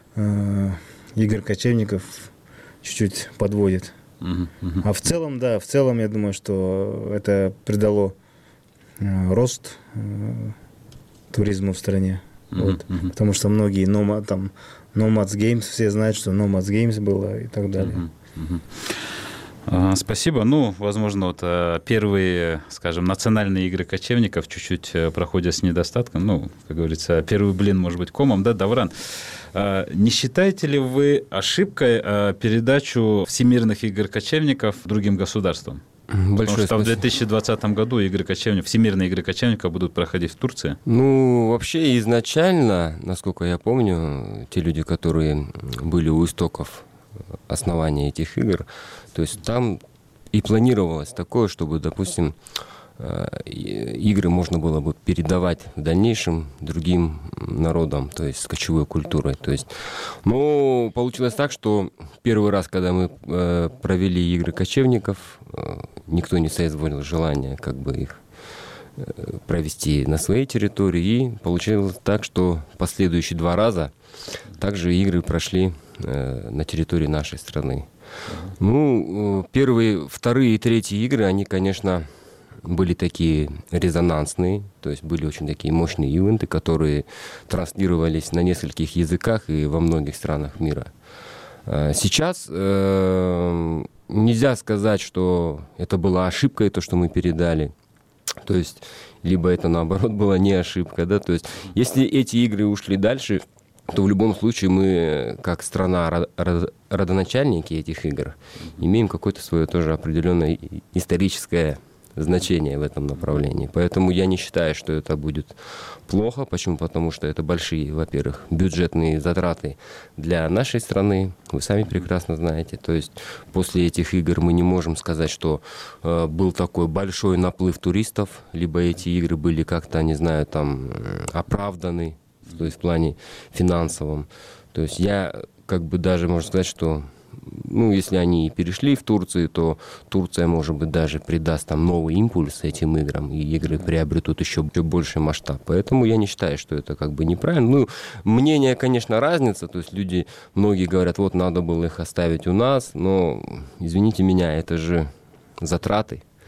игр кочевников чуть-чуть подводит. А в целом, я думаю, что это придало рост туризму в стране. Вот. Потому что многие Nomads Games, все знают, что Nomads Games было и так далее. Спасибо. Возможно, первые, скажем, национальные игры кочевников чуть-чуть проходят с недостатком. Как говорится, первый блин может быть комом, да, Давран? Не считаете ли вы ошибкой передачу всемирных игр кочевников другим государствам? Потому что в 2020 году всемирные игры кочевников будут проходить в Турции. Вообще изначально, насколько я помню, те люди, которые были у истоков основания этих игр, то есть там и планировалось такое, чтобы, допустим, игры можно было бы передавать в дальнейшем другим народам, то есть с кочевой культурой. То есть, получилось так, что первый раз, когда мы провели игры кочевников, никто не соизволил желания как бы их провести на своей территории, и получилось так, что последующие 2 раза также игры прошли на территории нашей страны. Первые, вторые и третьи игры, они, конечно, были такие резонансные, то есть были очень такие мощные ивенты, которые транслировались на нескольких языках и во многих странах мира. Сейчас нельзя сказать, что это была ошибкой, то, что мы передали. То есть, либо это, наоборот, была не ошибка, да, то есть, если эти игры ушли дальше, то в любом случае мы, как страна родоначальники этих игр, имеем какое-то свое тоже определенное историческое значение в этом направлении. Поэтому я не считаю, что это будет плохо. Почему? Потому что это большие, во-первых, бюджетные затраты для нашей страны. Вы сами прекрасно знаете. То есть после этих игр мы не можем сказать, что был такой большой наплыв туристов, либо эти игры были как-то, не знаю, оправданы, то есть в плане финансовом. То есть я как бы даже можно сказать, что если они перешли в Турцию, то Турция, может быть, даже придаст новый импульс этим играм, и игры приобретут еще больший масштаб. Поэтому я не считаю, что это как бы неправильно. Мнение, конечно, разница. То есть люди, многие говорят, надо было их оставить у нас, но, извините меня, это же затраты.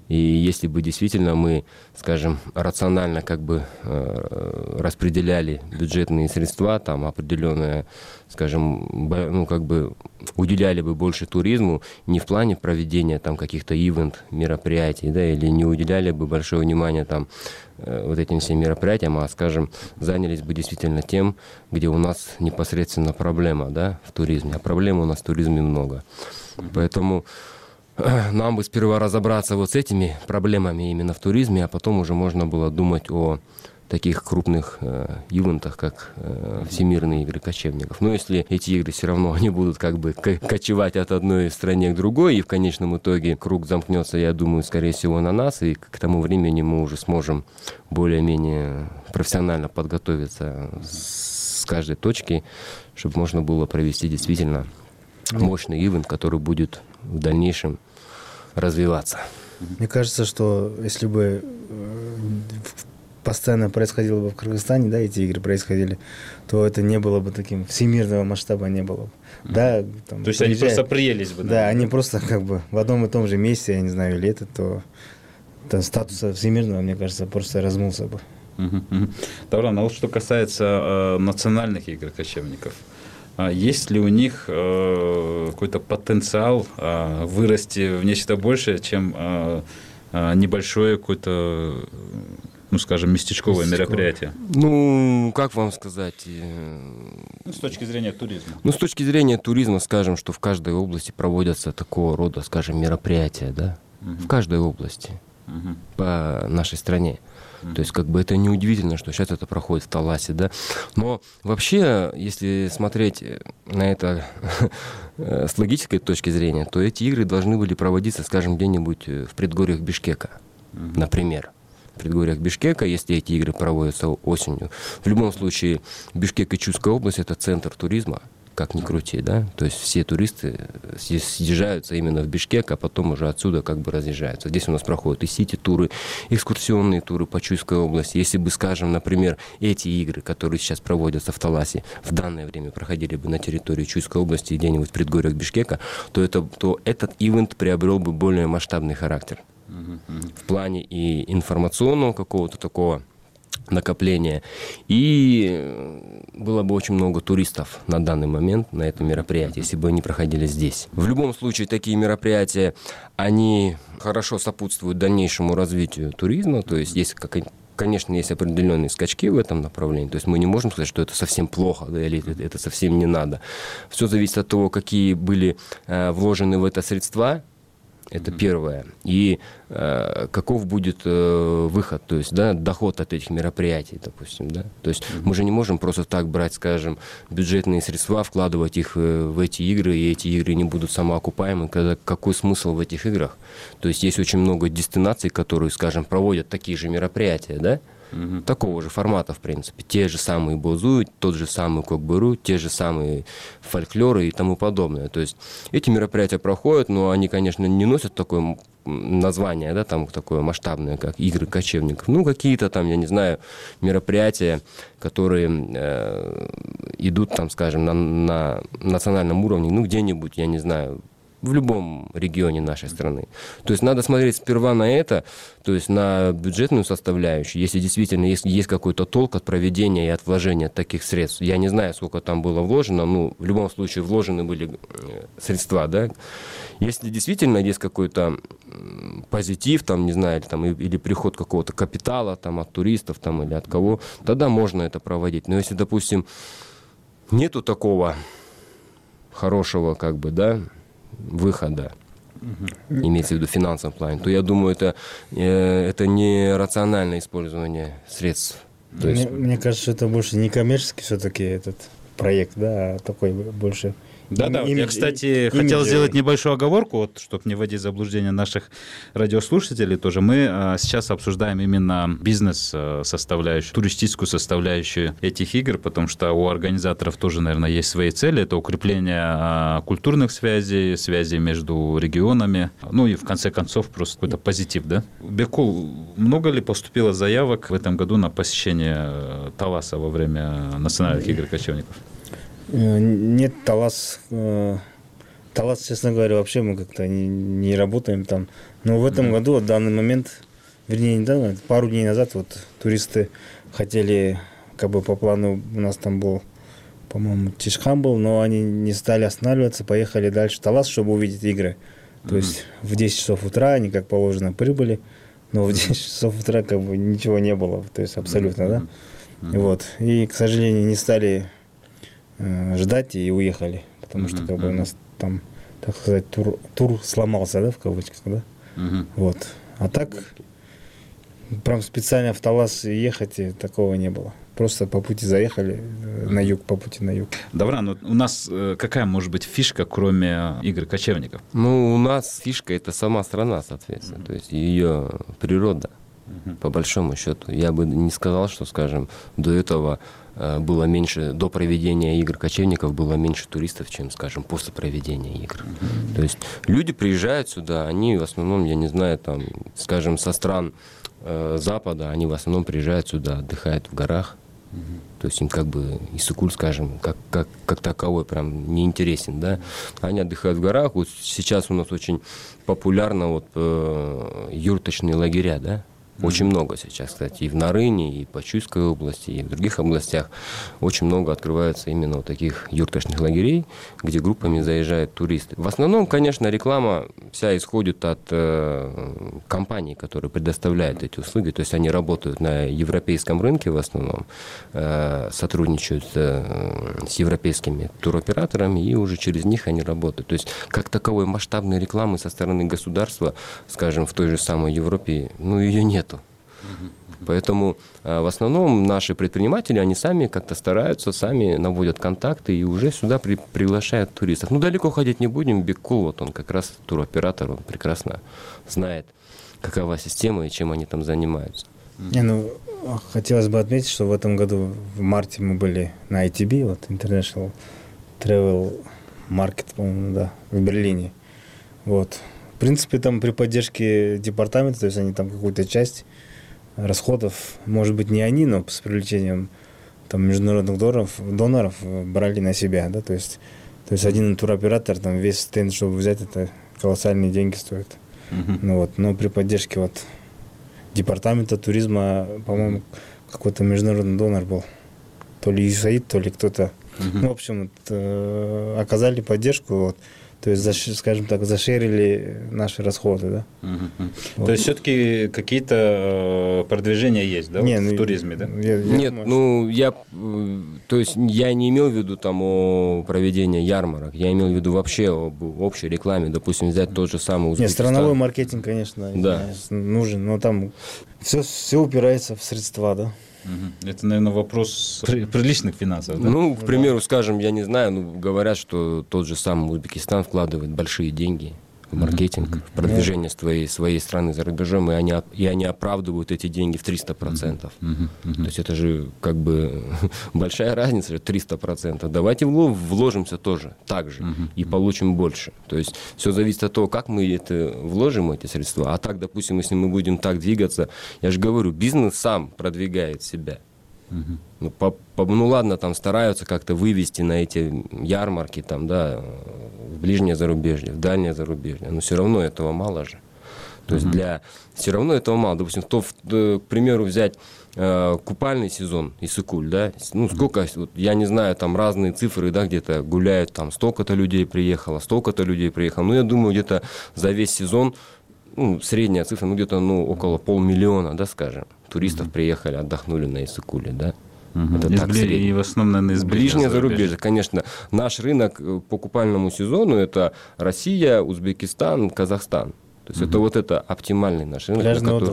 И если бы действительно мы, скажем, рационально как бы распределяли бюджетные средства, там определенное, скажем, ну как бы уделяли бы больше туризму не в плане проведения там каких-то ивент мероприятий, да, или не уделяли бы большое внимание там вот этим всем мероприятиям, а, скажем, занялись бы действительно тем, где у нас непосредственно проблема, да, в туризме. А проблем у нас в туризме много. Поэтому нам бы сперва разобраться вот с этими проблемами именно в туризме, а потом уже можно было думать о таких крупных ивентах, как Всемирные игры кочевников. Но если эти игры все равно они будут как бы кочевать от одной страны к другой, и в конечном итоге круг замкнется, я думаю, скорее всего, на нас, и к тому времени мы уже сможем более-менее профессионально подготовиться с каждой точки, чтобы можно было провести действительно мощный ивент, который будет в дальнейшем развиваться. Мне кажется, что если бы постоянно происходило бы в Кыргызстане, да, эти игры происходили, то это не было бы таким, всемирного масштаба не было бы. Да, там, то есть они просто приелись бы. Да, они просто как бы в одном и том же месте, я не знаю, или это, то статуса всемирного, мне кажется, просто размылся бы. Тавран, а вот что касается национальных игр кочевников, есть ли у них какой-то потенциал вырасти в нечто большее, чем небольшое какое-то, ну, скажем, местечковое мероприятие? Ну, как вам сказать? Ну, с точки зрения туризма. Ну, с точки зрения туризма, скажем, что в каждой области проводятся такого рода, скажем, мероприятия, да? В каждой области по нашей стране. То есть, как бы это неудивительно, что сейчас это проходит в Таласе, да. Но вообще, если смотреть на это с логической точки зрения, то эти игры должны были проводиться, скажем, где-нибудь в предгорьях Бишкека, например. В предгорьях Бишкека, если эти игры проводятся осенью. В любом случае, Бишкек и Чувская область – это центр туризма, как ни крути, да. То есть все туристы съезжаются именно в Бишкек, а потом уже отсюда как бы разъезжаются. Здесь у нас проходят и сити-туры, экскурсионные туры по Чуйской области. Если бы, скажем, например, эти игры, которые сейчас проводятся в Таласе, в данное время проходили бы на территории Чуйской области, где-нибудь в предгорьях Бишкека, то этот ивент приобрел бы более масштабный характер. В плане и информационного какого-то такого накопления, и было бы очень много туристов на данный момент на этом мероприятии, если бы они проходили здесь. В любом случае, такие мероприятия, они хорошо сопутствуют дальнейшему развитию туризма, то есть есть конечно, есть определенные скачки в этом направлении. То есть мы не можем сказать, что это совсем плохо, да, или это совсем не надо. Все зависит от того, какие были вложены в это средства. Это первое. И каков будет выход, то есть, да, доход от этих мероприятий, допустим, да. То есть мы же не можем просто так брать, скажем, бюджетные средства, вкладывать их в эти игры, и эти игры не будут самоокупаемы. Какой смысл в этих играх? То есть есть очень много дестинаций, которые, скажем, проводят такие же мероприятия, да, такого же формата, в принципе. Те же самые Бозу, тот же самый Кокбыру, те же самые фольклоры и тому подобное. То есть эти мероприятия проходят, но они, конечно, не носят такое название, да, там такое масштабное, как игры кочевников. Ну, какие-то там, я не знаю, мероприятия, которые идут там, скажем, на национальном уровне, ну, где-нибудь, я не знаю, в любом регионе нашей страны. То есть надо смотреть сперва на это, то есть на бюджетную составляющую, если действительно есть какой-то толк от проведения и от вложения таких средств. Я не знаю, сколько там было вложено, но в любом случае вложены были средства, да. Если действительно есть какой-то позитив, там, не знаю, или приход какого-то капитала там, от туристов там, или от кого, тогда можно это проводить. Но если, допустим, нету такого хорошего, как бы, да, выхода, имеется в виду в финансовом плане, то я думаю, это не рациональное использование средств. Мне кажется, что это больше не коммерческий все-таки этот проект, да, а такой больше... Да. Я, кстати, хотел сделать небольшую оговорку, вот, чтобы не вводить в заблуждение наших радиослушателей тоже. Мы сейчас обсуждаем именно бизнес-составляющую, туристическую составляющую этих игр, потому что у организаторов тоже, наверное, есть свои цели. Это укрепление культурных связей, связей между регионами, ну и, в конце концов, просто какой-то позитив, да? Бекул, много ли поступило заявок в этом году на посещение Таласа во время национальных игр кочевников? Нет, Талас Талас, честно говоря, вообще мы как-то не работаем там. Но в этом году, в данный момент, вернее, недавно, пару дней назад, вот туристы хотели, как бы по плану у нас там был, по-моему, Тишхан был, но они не стали останавливаться, поехали дальше в Талас, чтобы увидеть игры. То есть в 10 часов утра они, как положено, прибыли, но в 10 часов утра как бы ничего не было, то есть абсолютно, да? Вот. И, к сожалению, не стали ждать и уехали, потому что как бы у нас там, так сказать, тур сломался, да, в кавычках, да? Вот. А так, прям специально в Талас ехать такого не было. Просто по пути заехали на юг, по пути на юг. Давран, у нас какая может быть фишка, кроме игр кочевников? Ну, у нас фишка — это сама страна, соответственно, то есть ее природа, по большому счету. Я бы не сказал, что, скажем, до этого было меньше, до проведения игр кочевников было меньше туристов, чем, скажем, после проведения игр. То есть люди приезжают сюда, они в основном, я не знаю, там, скажем, со стран Запада, они в основном приезжают сюда, отдыхают в горах. То есть им как бы Иссык-Куль, скажем, как таковой прям не интересен, да. Они отдыхают в горах. Вот сейчас у нас очень популярно вот юрточные лагеря, да. Очень много сейчас, кстати, и в Нарыне, и по Чуйской области, и в других областях очень много открывается именно вот таких юрточных лагерей, где группами заезжают туристы. В основном, конечно, реклама вся исходит от компаний, которые предоставляют эти услуги, то есть они работают на европейском рынке в основном, сотрудничают с европейскими туроператорами, и уже через них они работают. То есть как таковой масштабной рекламы со стороны государства, скажем, в той же самой Европе, ну, ее нет. Поэтому в основном наши предприниматели, они сами как-то стараются, сами наводят контакты и уже сюда приглашают туристов. Ну, далеко ходить не будем. Беккул, вот он как раз туроператор, он прекрасно знает, какова система и чем они там занимаются. Хотелось бы отметить, что в этом году в марте мы были на ITB, вот International Travel Market, по-моему, да, в Берлине. Вот. В принципе, там при поддержке департамента, то есть они там какую-то часть расходов, может быть, не они, но с привлечением там международных доноров брали на себя, да, то есть один туроператор, там весь стенд, чтобы взять, это колоссальные деньги стоит. Но при поддержке вот департамента туризма, по-моему, какой-то международный донор был, то ли USAID, то ли кто-то, в общем, оказали поддержку, вот. То есть, скажем так, зашерили наши расходы, да? Вот. То есть все-таки какие-то продвижения есть, да, в туризме, да? То есть я не имел в виду там о проведении ярмарок, я имел в виду вообще об общей рекламе, допустим, взять тот же самый Узбекистан. Страновой маркетинг, конечно, нужен, но там все упирается в средства, да? Это, наверное, вопрос приличных финансов, да? Ну, к примеру, скажем, я не знаю, говорят, что тот же самый Узбекистан вкладывает большие деньги в маркетинг, в продвижение своей страны за рубежом, и они оправдывают эти деньги в 300%. То есть это же как бы большая разница, 300%. Давайте вложимся тоже так же и получим больше. То есть все зависит от того, как мы это вложим, эти средства. А так, допустим, если мы будем так двигаться, я же говорю, бизнес сам продвигает себя. Ну ладно, там стараются как-то вывести на эти ярмарки, там, да, в ближнее зарубежье, в дальнее зарубежье, но все равно этого мало же. То есть все равно этого мало. Допустим, к примеру, взять купальный сезон Иссык-Куль, да, ну сколько, вот, я не знаю, там разные цифры, да, где-то гуляют, там столько-то людей приехало, столько-то людей приехало. Ну, я думаю, где-то за весь сезон, ну, средняя цифра, ну, где-то, ну, около 500 000, да, скажем, туристов приехали, отдохнули на Иссык-Куле, да. Это так и в основном, наверное, из ближнее зарубежье. Конечно, наш рынок по купальному сезону — это Россия, Узбекистан, Казахстан. То есть это вот это оптимальный наш рынок,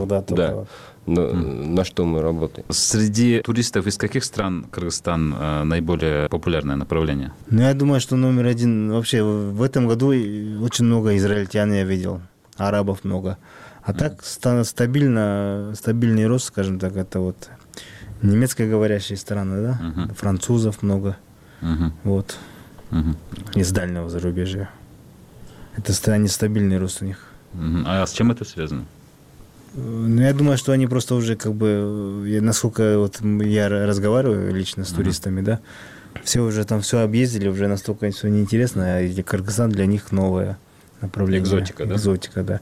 на что мы работаем. Среди туристов из каких стран Кыргызстан наиболее популярное направление? Ну, я думаю, что номер один вообще в этом году очень много израильтян я видел, арабов много. А так стабильный рост, скажем так, это вот немецкоговорящие страны, да, французов много, вот, из дальнего зарубежья. Это нестабильный рост у них. А с чем это связано? Ну, я думаю, что они просто уже как бы, насколько вот я разговариваю лично с туристами, да, все уже там все объездили, уже настолько все неинтересно, а Кыргызстан для них новое направление. Экзотика, да? Экзотика, да.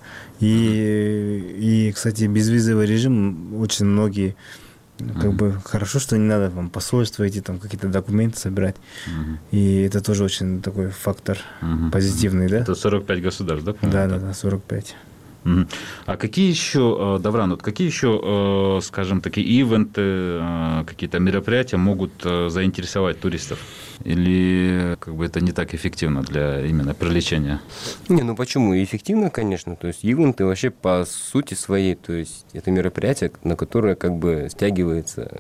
И, кстати, безвизовый режим очень многие, как бы, хорошо, что не надо там посольство идти, там какие-то документы собирать. И это тоже очень такой фактор позитивный, да? Это 45 государств, да? Да, 45. А какие еще, Давран, вот какие еще, скажем, такие ивенты, какие-то мероприятия могут заинтересовать туристов? Или как бы это не так эффективно для именно привлечения? Не, ну почему? Эффективно, конечно. То есть ивенты вообще по сути своей, то есть это мероприятие, на которое как бы стягивается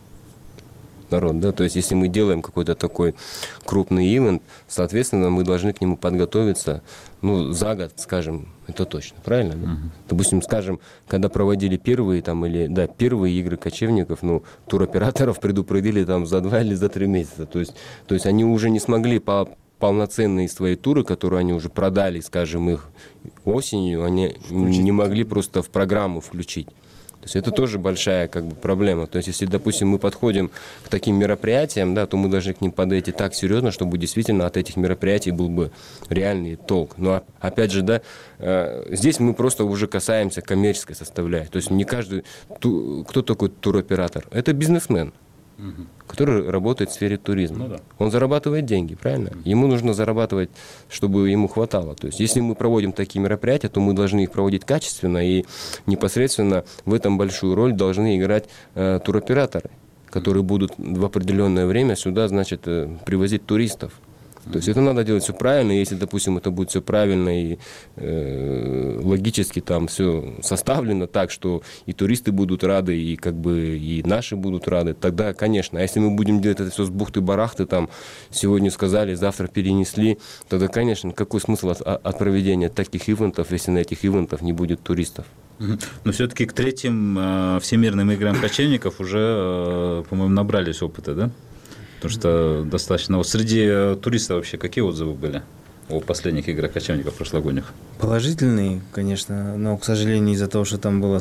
народ, да, то есть если мы делаем какой-то такой крупный ивент, соответственно, мы должны к нему подготовиться, ну, за год, скажем, это точно, правильно? Да? Допустим, скажем, когда проводили первые там первые игры кочевников, ну, туроператоров предупредили там за 2 или за 3 месяца, то есть они уже не смогли по полноценные свои туры, которые они уже продали, скажем, их осенью, они не могли просто в программу включить. То есть это тоже большая как бы проблема. То есть если, допустим, мы подходим к таким мероприятиям, да, то мы должны к ним подойти так серьезно, чтобы действительно от этих мероприятий был бы реальный толк. Но опять же, да, здесь мы просто уже касаемся коммерческой составляющей. То есть не каждый... Кто такой туроператор? Это бизнесмен, который работает в сфере туризма. Ну, да. Он зарабатывает деньги, правильно? Ему нужно зарабатывать, чтобы ему хватало. То есть, если мы проводим такие мероприятия, то мы должны их проводить качественно, и непосредственно в этом большую роль должны играть туроператоры, которые будут в определенное время сюда, значит, привозить туристов. То есть это надо делать все правильно, если, допустим, это будет все правильно и логически там все составлено так, что и туристы будут рады, и как бы и наши будут рады, тогда, конечно. А если мы будем делать это все с бухты-барахты, там, сегодня сказали, завтра перенесли, тогда, конечно, какой смысл от проведения таких ивентов, если на этих ивентах не будет туристов? Но все-таки к 3-м всемирным играм кочевников уже, по-моему, набрались опыта, да? Потому что достаточно... Вот среди туристов вообще какие отзывы были о последних играх кочевников прошлогодних? Положительные, конечно, но, к сожалению, из-за того, что там было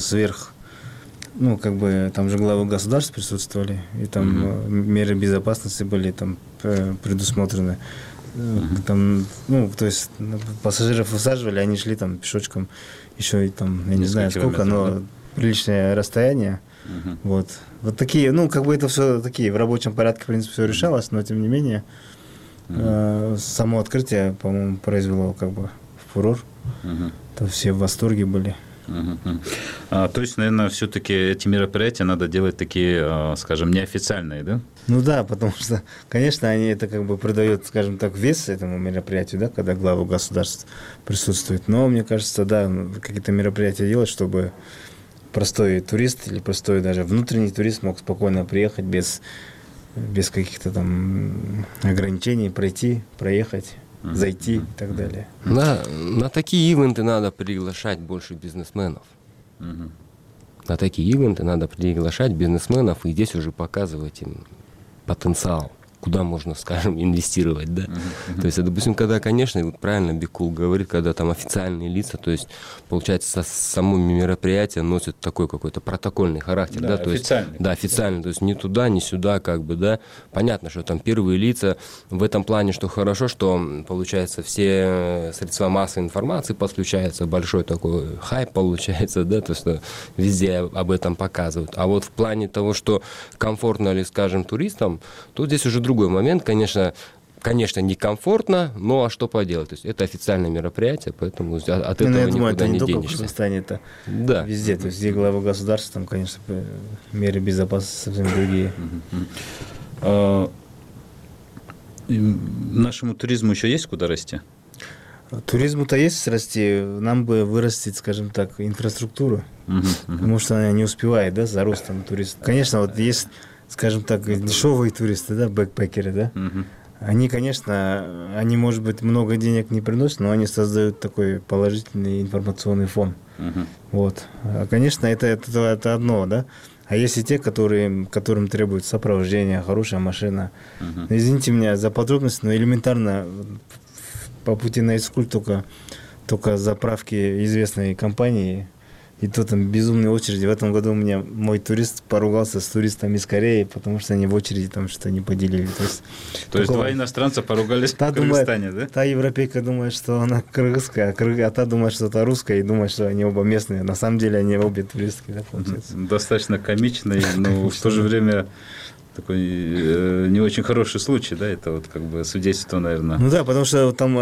ну, как бы, там же главы государств присутствовали, и там меры безопасности были там предусмотрены. Там, ну, то есть пассажиров высаживали, они шли там пешочком еще и там, я не знаю сколько, но приличное расстояние. Вот такие, ну, как бы это все такие в рабочем порядке, в принципе, все решалось, но тем не менее само открытие, по-моему, произвело как бы фурор. То все в восторге были. То есть, наверное, все-таки эти мероприятия надо делать такие, скажем, неофициальные, да? Ну да, потому что, конечно, они это как бы придают, скажем так, вес этому мероприятию, да, когда главы государств присутствуют. Но мне кажется, да, какие-то мероприятия делать, чтобы простой турист или простой даже внутренний турист мог спокойно приехать без каких-то там ограничений, пройти, проехать, зайти и так далее. На такие ивенты надо приглашать больше бизнесменов. На такие ивенты надо приглашать бизнесменов и здесь уже показывать им потенциал, куда можно, скажем, инвестировать, да. То есть, допустим, когда, конечно, вот правильно Бекул говорит, когда там официальные лица, то есть, получается, само мероприятие носит такой какой-то протокольный характер, да, то есть, да, официально, то есть, не туда, не сюда, как бы, да. Понятно, что там первые лица в этом плане, что хорошо, что, получается, все средства массовой информации подключаются, большой такой хайп получается, да, то есть, везде об этом показывают. А вот в плане того, что комфортно ли, скажем, туристам, то здесь уже другой момент, конечно, некомфортно, но а что поделать? То есть это официальное мероприятие, поэтому от этого я думаю, никуда это не только денешься. в Кыргызстане, это да. Везде. То есть где главы государства, там, конечно, меры безопасности совсем другие. Нашему туризму еще есть куда расти? Туризму-то есть расти, нам бы вырастить, скажем так, инфраструктуру, потому что она не успевает, да, за ростом туристов. Конечно, вот есть, скажем так, дешевые туристы, да, бэкпекеры, да, они, конечно, они, может быть, много денег не приносят, но они создают такой положительный информационный фон. Вот. А, конечно, это одно, да. А есть и те, которым требуется сопровождение, хорошая машина. Извините меня за подробности, но элементарно по пути на Искуль только заправки известной компании И то там безумные очереди. В этом году у меня мой турист поругался с туристами из Кореи, потому что они в очереди там что-то не поделили. То есть два иностранца поругались в Кыргызстане, да? Та европейка думает, что она кыргызская, а та думает, что это русская, и думает, что они оба местные. На самом деле они обе туристки, да, получается. Достаточно комичный, но в то же время такой не очень хороший случай, да, это вот как бы свидетельство, наверное. Ну да, потому что там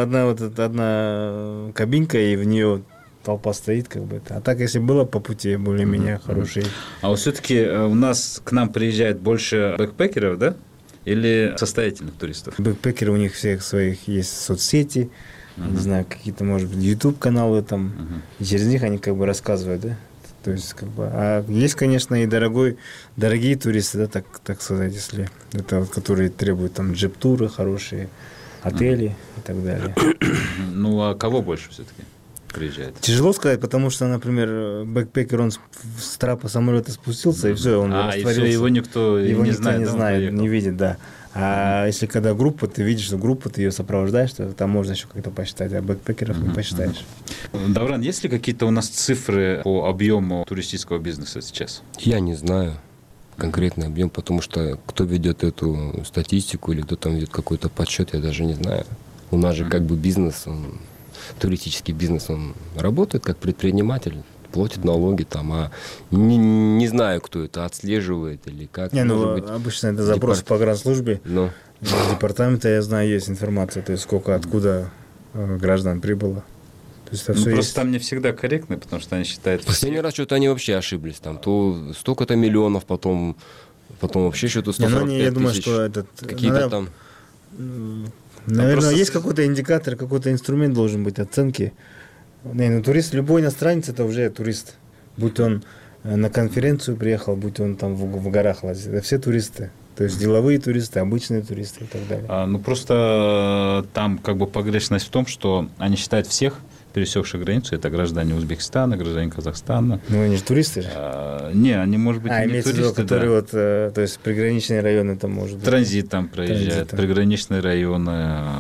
одна кабинка, и в нее толпа стоит, как бы. А так, если было по пути более-менее хорошие. А вот все-таки у нас к нам приезжает больше бэкпекеров, да? Или состоятельных туристов? Бэкпекеры, у них всех своих есть соцсети, не знаю, какие-то, может быть, YouTube-каналы там, и через них они как бы рассказывают, да? То есть, как бы, а есть, конечно, и дорогие туристы, да, так сказать, если это вот, которые требуют там джип-туры хорошие, отели и так далее. Ну, а кого больше все-таки приезжает? Тяжело сказать, потому что, например, бэкпекер, он с трапа самолета спустился, и все, он растворился. И все, его никто не знает, не видит, да. А если когда группа, ты видишь, что группа, ты ее сопровождаешь, то там можно еще как-то посчитать, а бэкпекеров не посчитаешь. Давран, есть ли какие-то у нас цифры по объему туристического бизнеса сейчас? Я не знаю конкретный объем, потому что кто ведет эту статистику или кто там ведет какой-то подсчет, я даже не знаю. У нас же как бы бизнес, туристический бизнес, он работает как предприниматель, платит налоги там, а не знаю, кто это отслеживает или как. Обычно это запрос по погранслужбе. Из департамента, я знаю, есть информация, то есть сколько, откуда граждан прибыло. То есть это просто там не всегда корректно, потому что они считают... Последний раз что-то они вообще ошиблись. Там то столько-то миллионов, потом вообще что-то 145 тысяч. Я думаю, что какие-то там... Наверное, есть какой-то индикатор, какой-то инструмент должен быть оценки. Турист, любой иностранец, это уже турист. Будь он на конференцию приехал, будь он там в горах лазит. Это все туристы. То есть деловые туристы, обычные туристы и так далее. Просто там как бы погрешность в том, что они считают всех пересекших границу, это граждане Узбекистана, граждане Казахстана. Ну, они же туристы же. Не, они, может быть, не туристы, которые то есть приграничные районы там, может быть. Транзит там проезжает, приграничные районы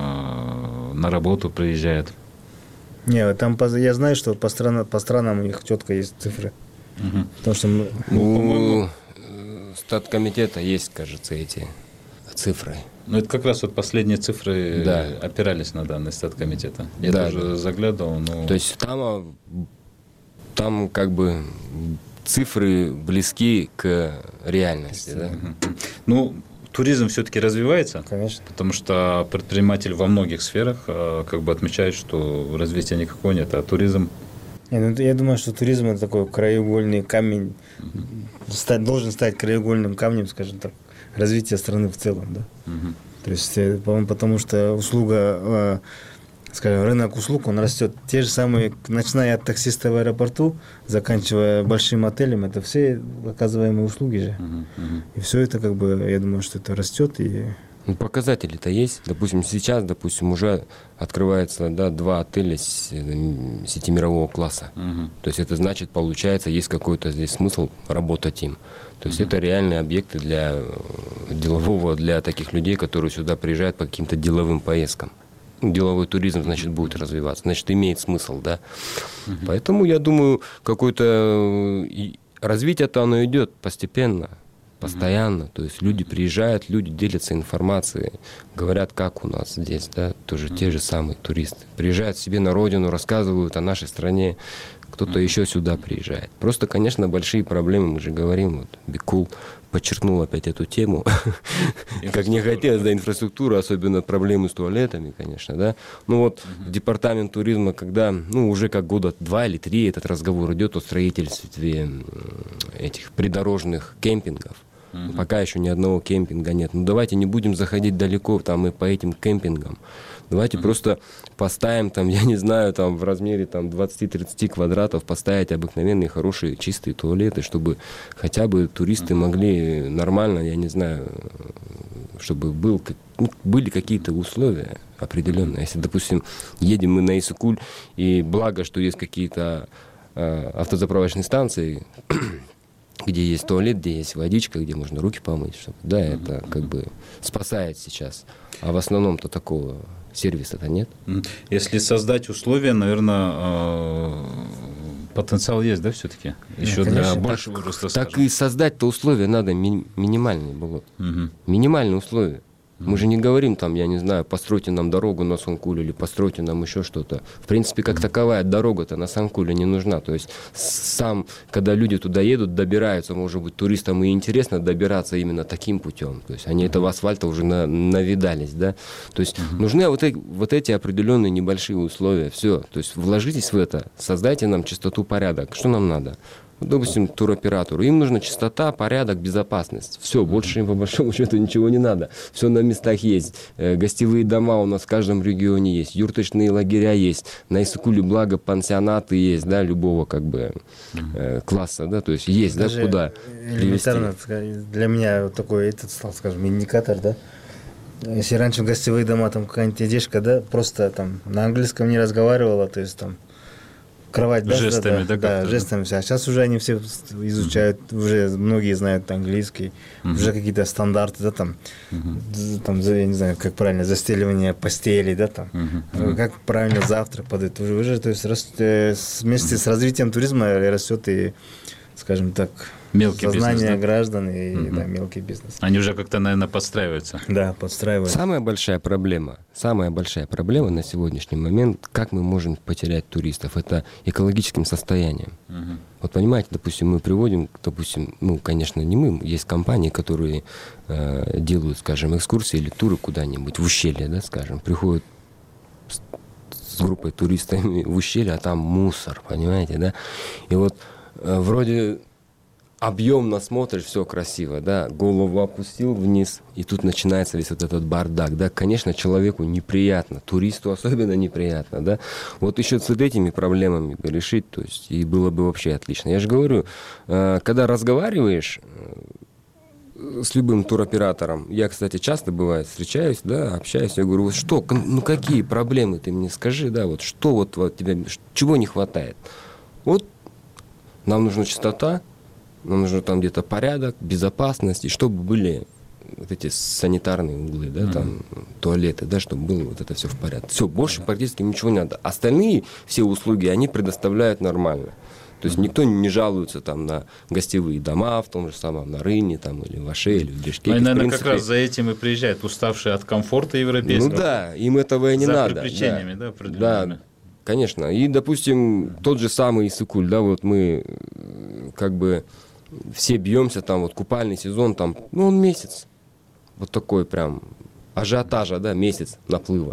на работу приезжают. Не, там я знаю, что по странам у них четко есть цифры. Потому что у статкомитета есть, кажется, эти цифры. Ну, это как раз вот последние цифры опирались на данные статкомитета. Я тоже заглядывал. То есть там как бы цифры близки к реальности, да? Ну, туризм все-таки развивается, конечно, потому что предприниматель во многих сферах как бы отмечает, что развития никакого нет, а туризм... Я думаю, что туризм – это такой краеугольный камень, должен стать краеугольным камнем, скажем так, развития страны в целом, да. То есть, потому что услуга, скажем, рынок услуг, он растет. Те же самые, начиная от таксиста в аэропорту, заканчивая большим отелем, это все оказываемые услуги же. И все это, как бы, я думаю, что это растет. Показатели-то есть. Допустим, сейчас, уже открывается 2 отеля сети мирового класса. То есть это значит, получается, есть какой-то здесь смысл работать им. То есть это реальные объекты для таких людей, которые сюда приезжают по каким-то деловым поездкам. Деловой туризм, значит, будет развиваться. Значит, имеет смысл, да. Поэтому, я думаю, какое-то развитие-то оно идет постепенно. Постоянно, то есть люди приезжают, люди делятся информацией, говорят, как у нас здесь, да, тоже те же самые туристы. Приезжают себе на родину, рассказывают о нашей стране, кто-то еще сюда приезжает. Просто, конечно, большие проблемы, мы же говорим, вот Бекул подчеркнул опять эту тему, как не хотелось, инфраструктура, особенно проблемы с туалетами, конечно, да. Ну вот департамент туризма, когда, уже как года 2 или 3 этот разговор идет о строительстве этих придорожных кемпингов. Пока еще ни одного кемпинга нет. Давайте не будем заходить далеко там и по этим кемпингам. Давайте просто поставим там, я не знаю, там в размере там 20-30 квадратов поставить обыкновенные, хорошие, чистые туалеты, чтобы хотя бы туристы могли нормально, я не знаю, чтобы были какие-то условия определенные. Если, допустим, едем мы на Иссык-Куль, и благо, что есть какие-то автозаправочные станции, где есть туалет, где есть водичка, где можно руки помыть, чтобы, это как бы спасает сейчас. А в основном-то такого сервиса-то нет. Если создать условия, наверное, Потенциал есть, да, все-таки? Еще для большего роста. Так и создать-то условия надо минимальные было. Минимальные условия. Мы же не говорим там, я не знаю, постройте нам дорогу на Санкуле или постройте нам еще что-то. В принципе, как таковая дорога-то на Санкуле не нужна. То есть сам, когда люди туда едут, добираются, может быть, туристам и интересно добираться именно таким путем. То есть они этого асфальта уже навидались, да. То есть нужны вот эти определенные небольшие условия. Все. То есть вложитесь в это, создайте нам чистоту, порядок. Что нам надо? Допустим, туроператору. Им нужна чистота, порядок, безопасность. Все, больше им по большому счету ничего не надо. Все на местах есть. Гостевые дома у нас в каждом регионе есть. Юрточные лагеря есть. На Иссык-Куле, благо, пансионаты есть, да, любого как бы класса, да, то есть есть, даже да, куда элементарно, для меня вот такой этот стал, скажем, индикатор, да. Если раньше в гостевые дома там какая-нибудь девушка, да, просто там на английском не разговаривала, то есть там кровать, да, жестами, да, жестами. А сейчас уже они все изучают, уже многие знают английский, уже какие-то стандарты, да, там, я не знаю, как правильно, застеливание постели, да, там, как правильно завтрак подать. Уже, то есть вместе с развитием туризма растет и, скажем так, мелкий сознание бизнес, да? граждан и да, мелкий бизнес. Они уже как-то, наверное, подстраиваются. Да, подстраиваются. Самая большая проблема на сегодняшний момент, как мы можем потерять туристов, это экологическим состоянием. Вот понимаете, допустим, мы приводим, допустим, ну, конечно, не мы, есть компании, которые делают, скажем, экскурсии или туры куда-нибудь в ущелье, да, скажем, приходят с группой туристов в ущелье, а там мусор, понимаете, да, и вот вроде объемно смотришь, все красиво, да, голову опустил вниз, и тут начинается весь вот этот бардак, да, конечно, человеку неприятно, туристу особенно неприятно, да, вот еще с вот этими проблемами решить, то есть, и было бы вообще отлично. Я же говорю, когда разговариваешь с любым туроператором, я, кстати, часто бывает встречаюсь, да, общаюсь, я говорю, вот что, ну какие проблемы, ты мне скажи, да, вот что вот тебе, чего не хватает? Вот нам нужна чистота, нам нужно там где-то порядок, безопасность, и чтобы были вот эти санитарные углы, да, там, туалеты, да, чтобы было вот это все в порядке. Все, больше практически ничего не надо. Остальные все услуги они предоставляют нормально. То есть никто не жалуется там на гостевые дома, в том же самом на Рыне там, или в Аше, или в Бишкеке. Они, наверное, как раз за этим и приезжают, уставшие от комфорта европейского. Ну да, им этого и не надо. За приключениями, да, определенными. Да, конечно. И, допустим, тот же самый Иссык-Куль, да, вот мы как бы все бьемся, там вот купальный сезон, там, ну, он месяц. Вот такой прям ажиотажа, да, месяц наплыва.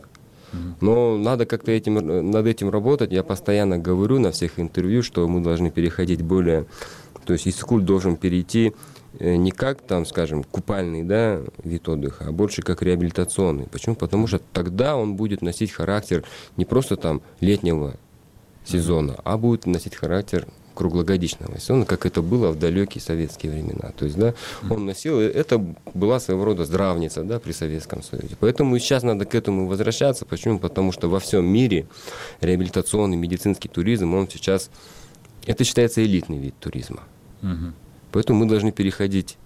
Но надо как-то над этим работать. Я постоянно говорю на всех интервью, что мы должны переходить более... То есть Иссык-Куль должен перейти не как, там, скажем, купальный, да, вид отдыха, а больше как реабилитационный. Почему? Потому что тогда он будет носить характер не просто там летнего сезона, а будет носить характер круглогодичного сезона, как это было в далекие советские времена. То есть, да, он носил, это была своего рода здравница, да, при Советском Союзе. Поэтому сейчас надо к этому возвращаться. Почему? Потому что во всем мире реабилитационный медицинский туризм, он сейчас, это считается элитный вид туризма. Поэтому мы должны переходить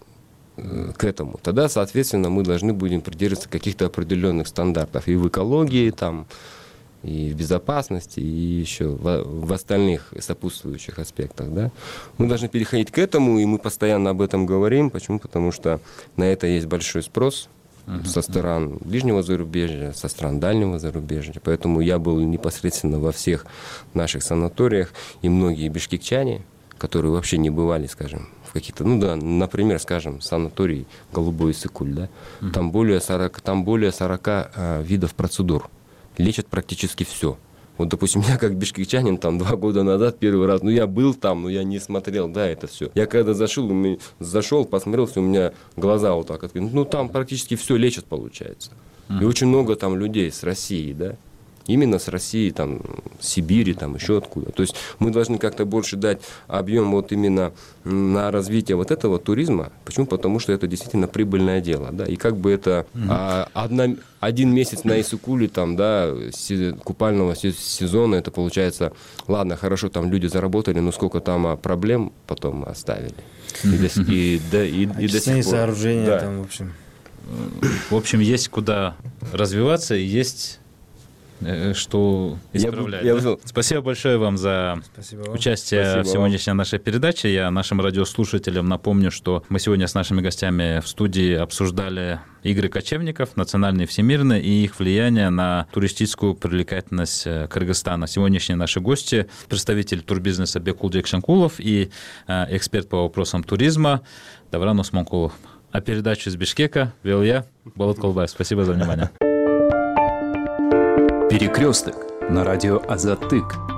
к этому. Тогда, соответственно, мы должны будем придерживаться каких-то определенных стандартов и в экологии, там, и в безопасности, и еще в остальных сопутствующих аспектах. Да? Мы должны переходить к этому, и мы постоянно об этом говорим. Почему? Потому что на это есть большой спрос со стран ближнего зарубежья, со стран дальнего зарубежья. Поэтому я был непосредственно во всех наших санаториях, и многие бишкекчане, которые вообще не бывали, скажем, в каких-то, ну да, например, скажем, санаторий Голубой Иссык-Куль, да, там более 40 видов процедур. Лечат практически все. Вот, допустим, я как бишкекчанин там 2 года назад первый раз, ну я был там, но я не смотрел, да, это все. Я когда зашел, посмотрел, все, у меня глаза вот так открыли. Ну там практически все лечат, получается. И очень много там людей с России, да. Именно с России, там, с Сибири, там, еще откуда. То есть мы должны как-то больше дать объем вот именно на развитие вот этого туризма. Почему? Потому что это действительно прибыльное дело, да. И как бы это один месяц на Иссык-Куле, там, да, купального сезона, это получается, ладно, хорошо, там люди заработали, но сколько там проблем потом оставили. И до сих пор. Сооружения Да. там, в общем. В общем, есть куда развиваться и есть что исправлять. Спасибо большое вам за участие в сегодняшней нашей передаче. Я нашим радиослушателям напомню, что мы сегодня с нашими гостями в студии обсуждали игры кочевников, национальные и всемирные, и их влияние на туристическую привлекательность Кыргызстана. Сегодняшние наши гости — представитель турбизнеса Бекулдек Шанкулов и эксперт по вопросам туризма Давран Осмонкулов. А передачу из Бишкека вел я, Болот Колбаев. Спасибо за внимание. Перекресток на радио Азаттык.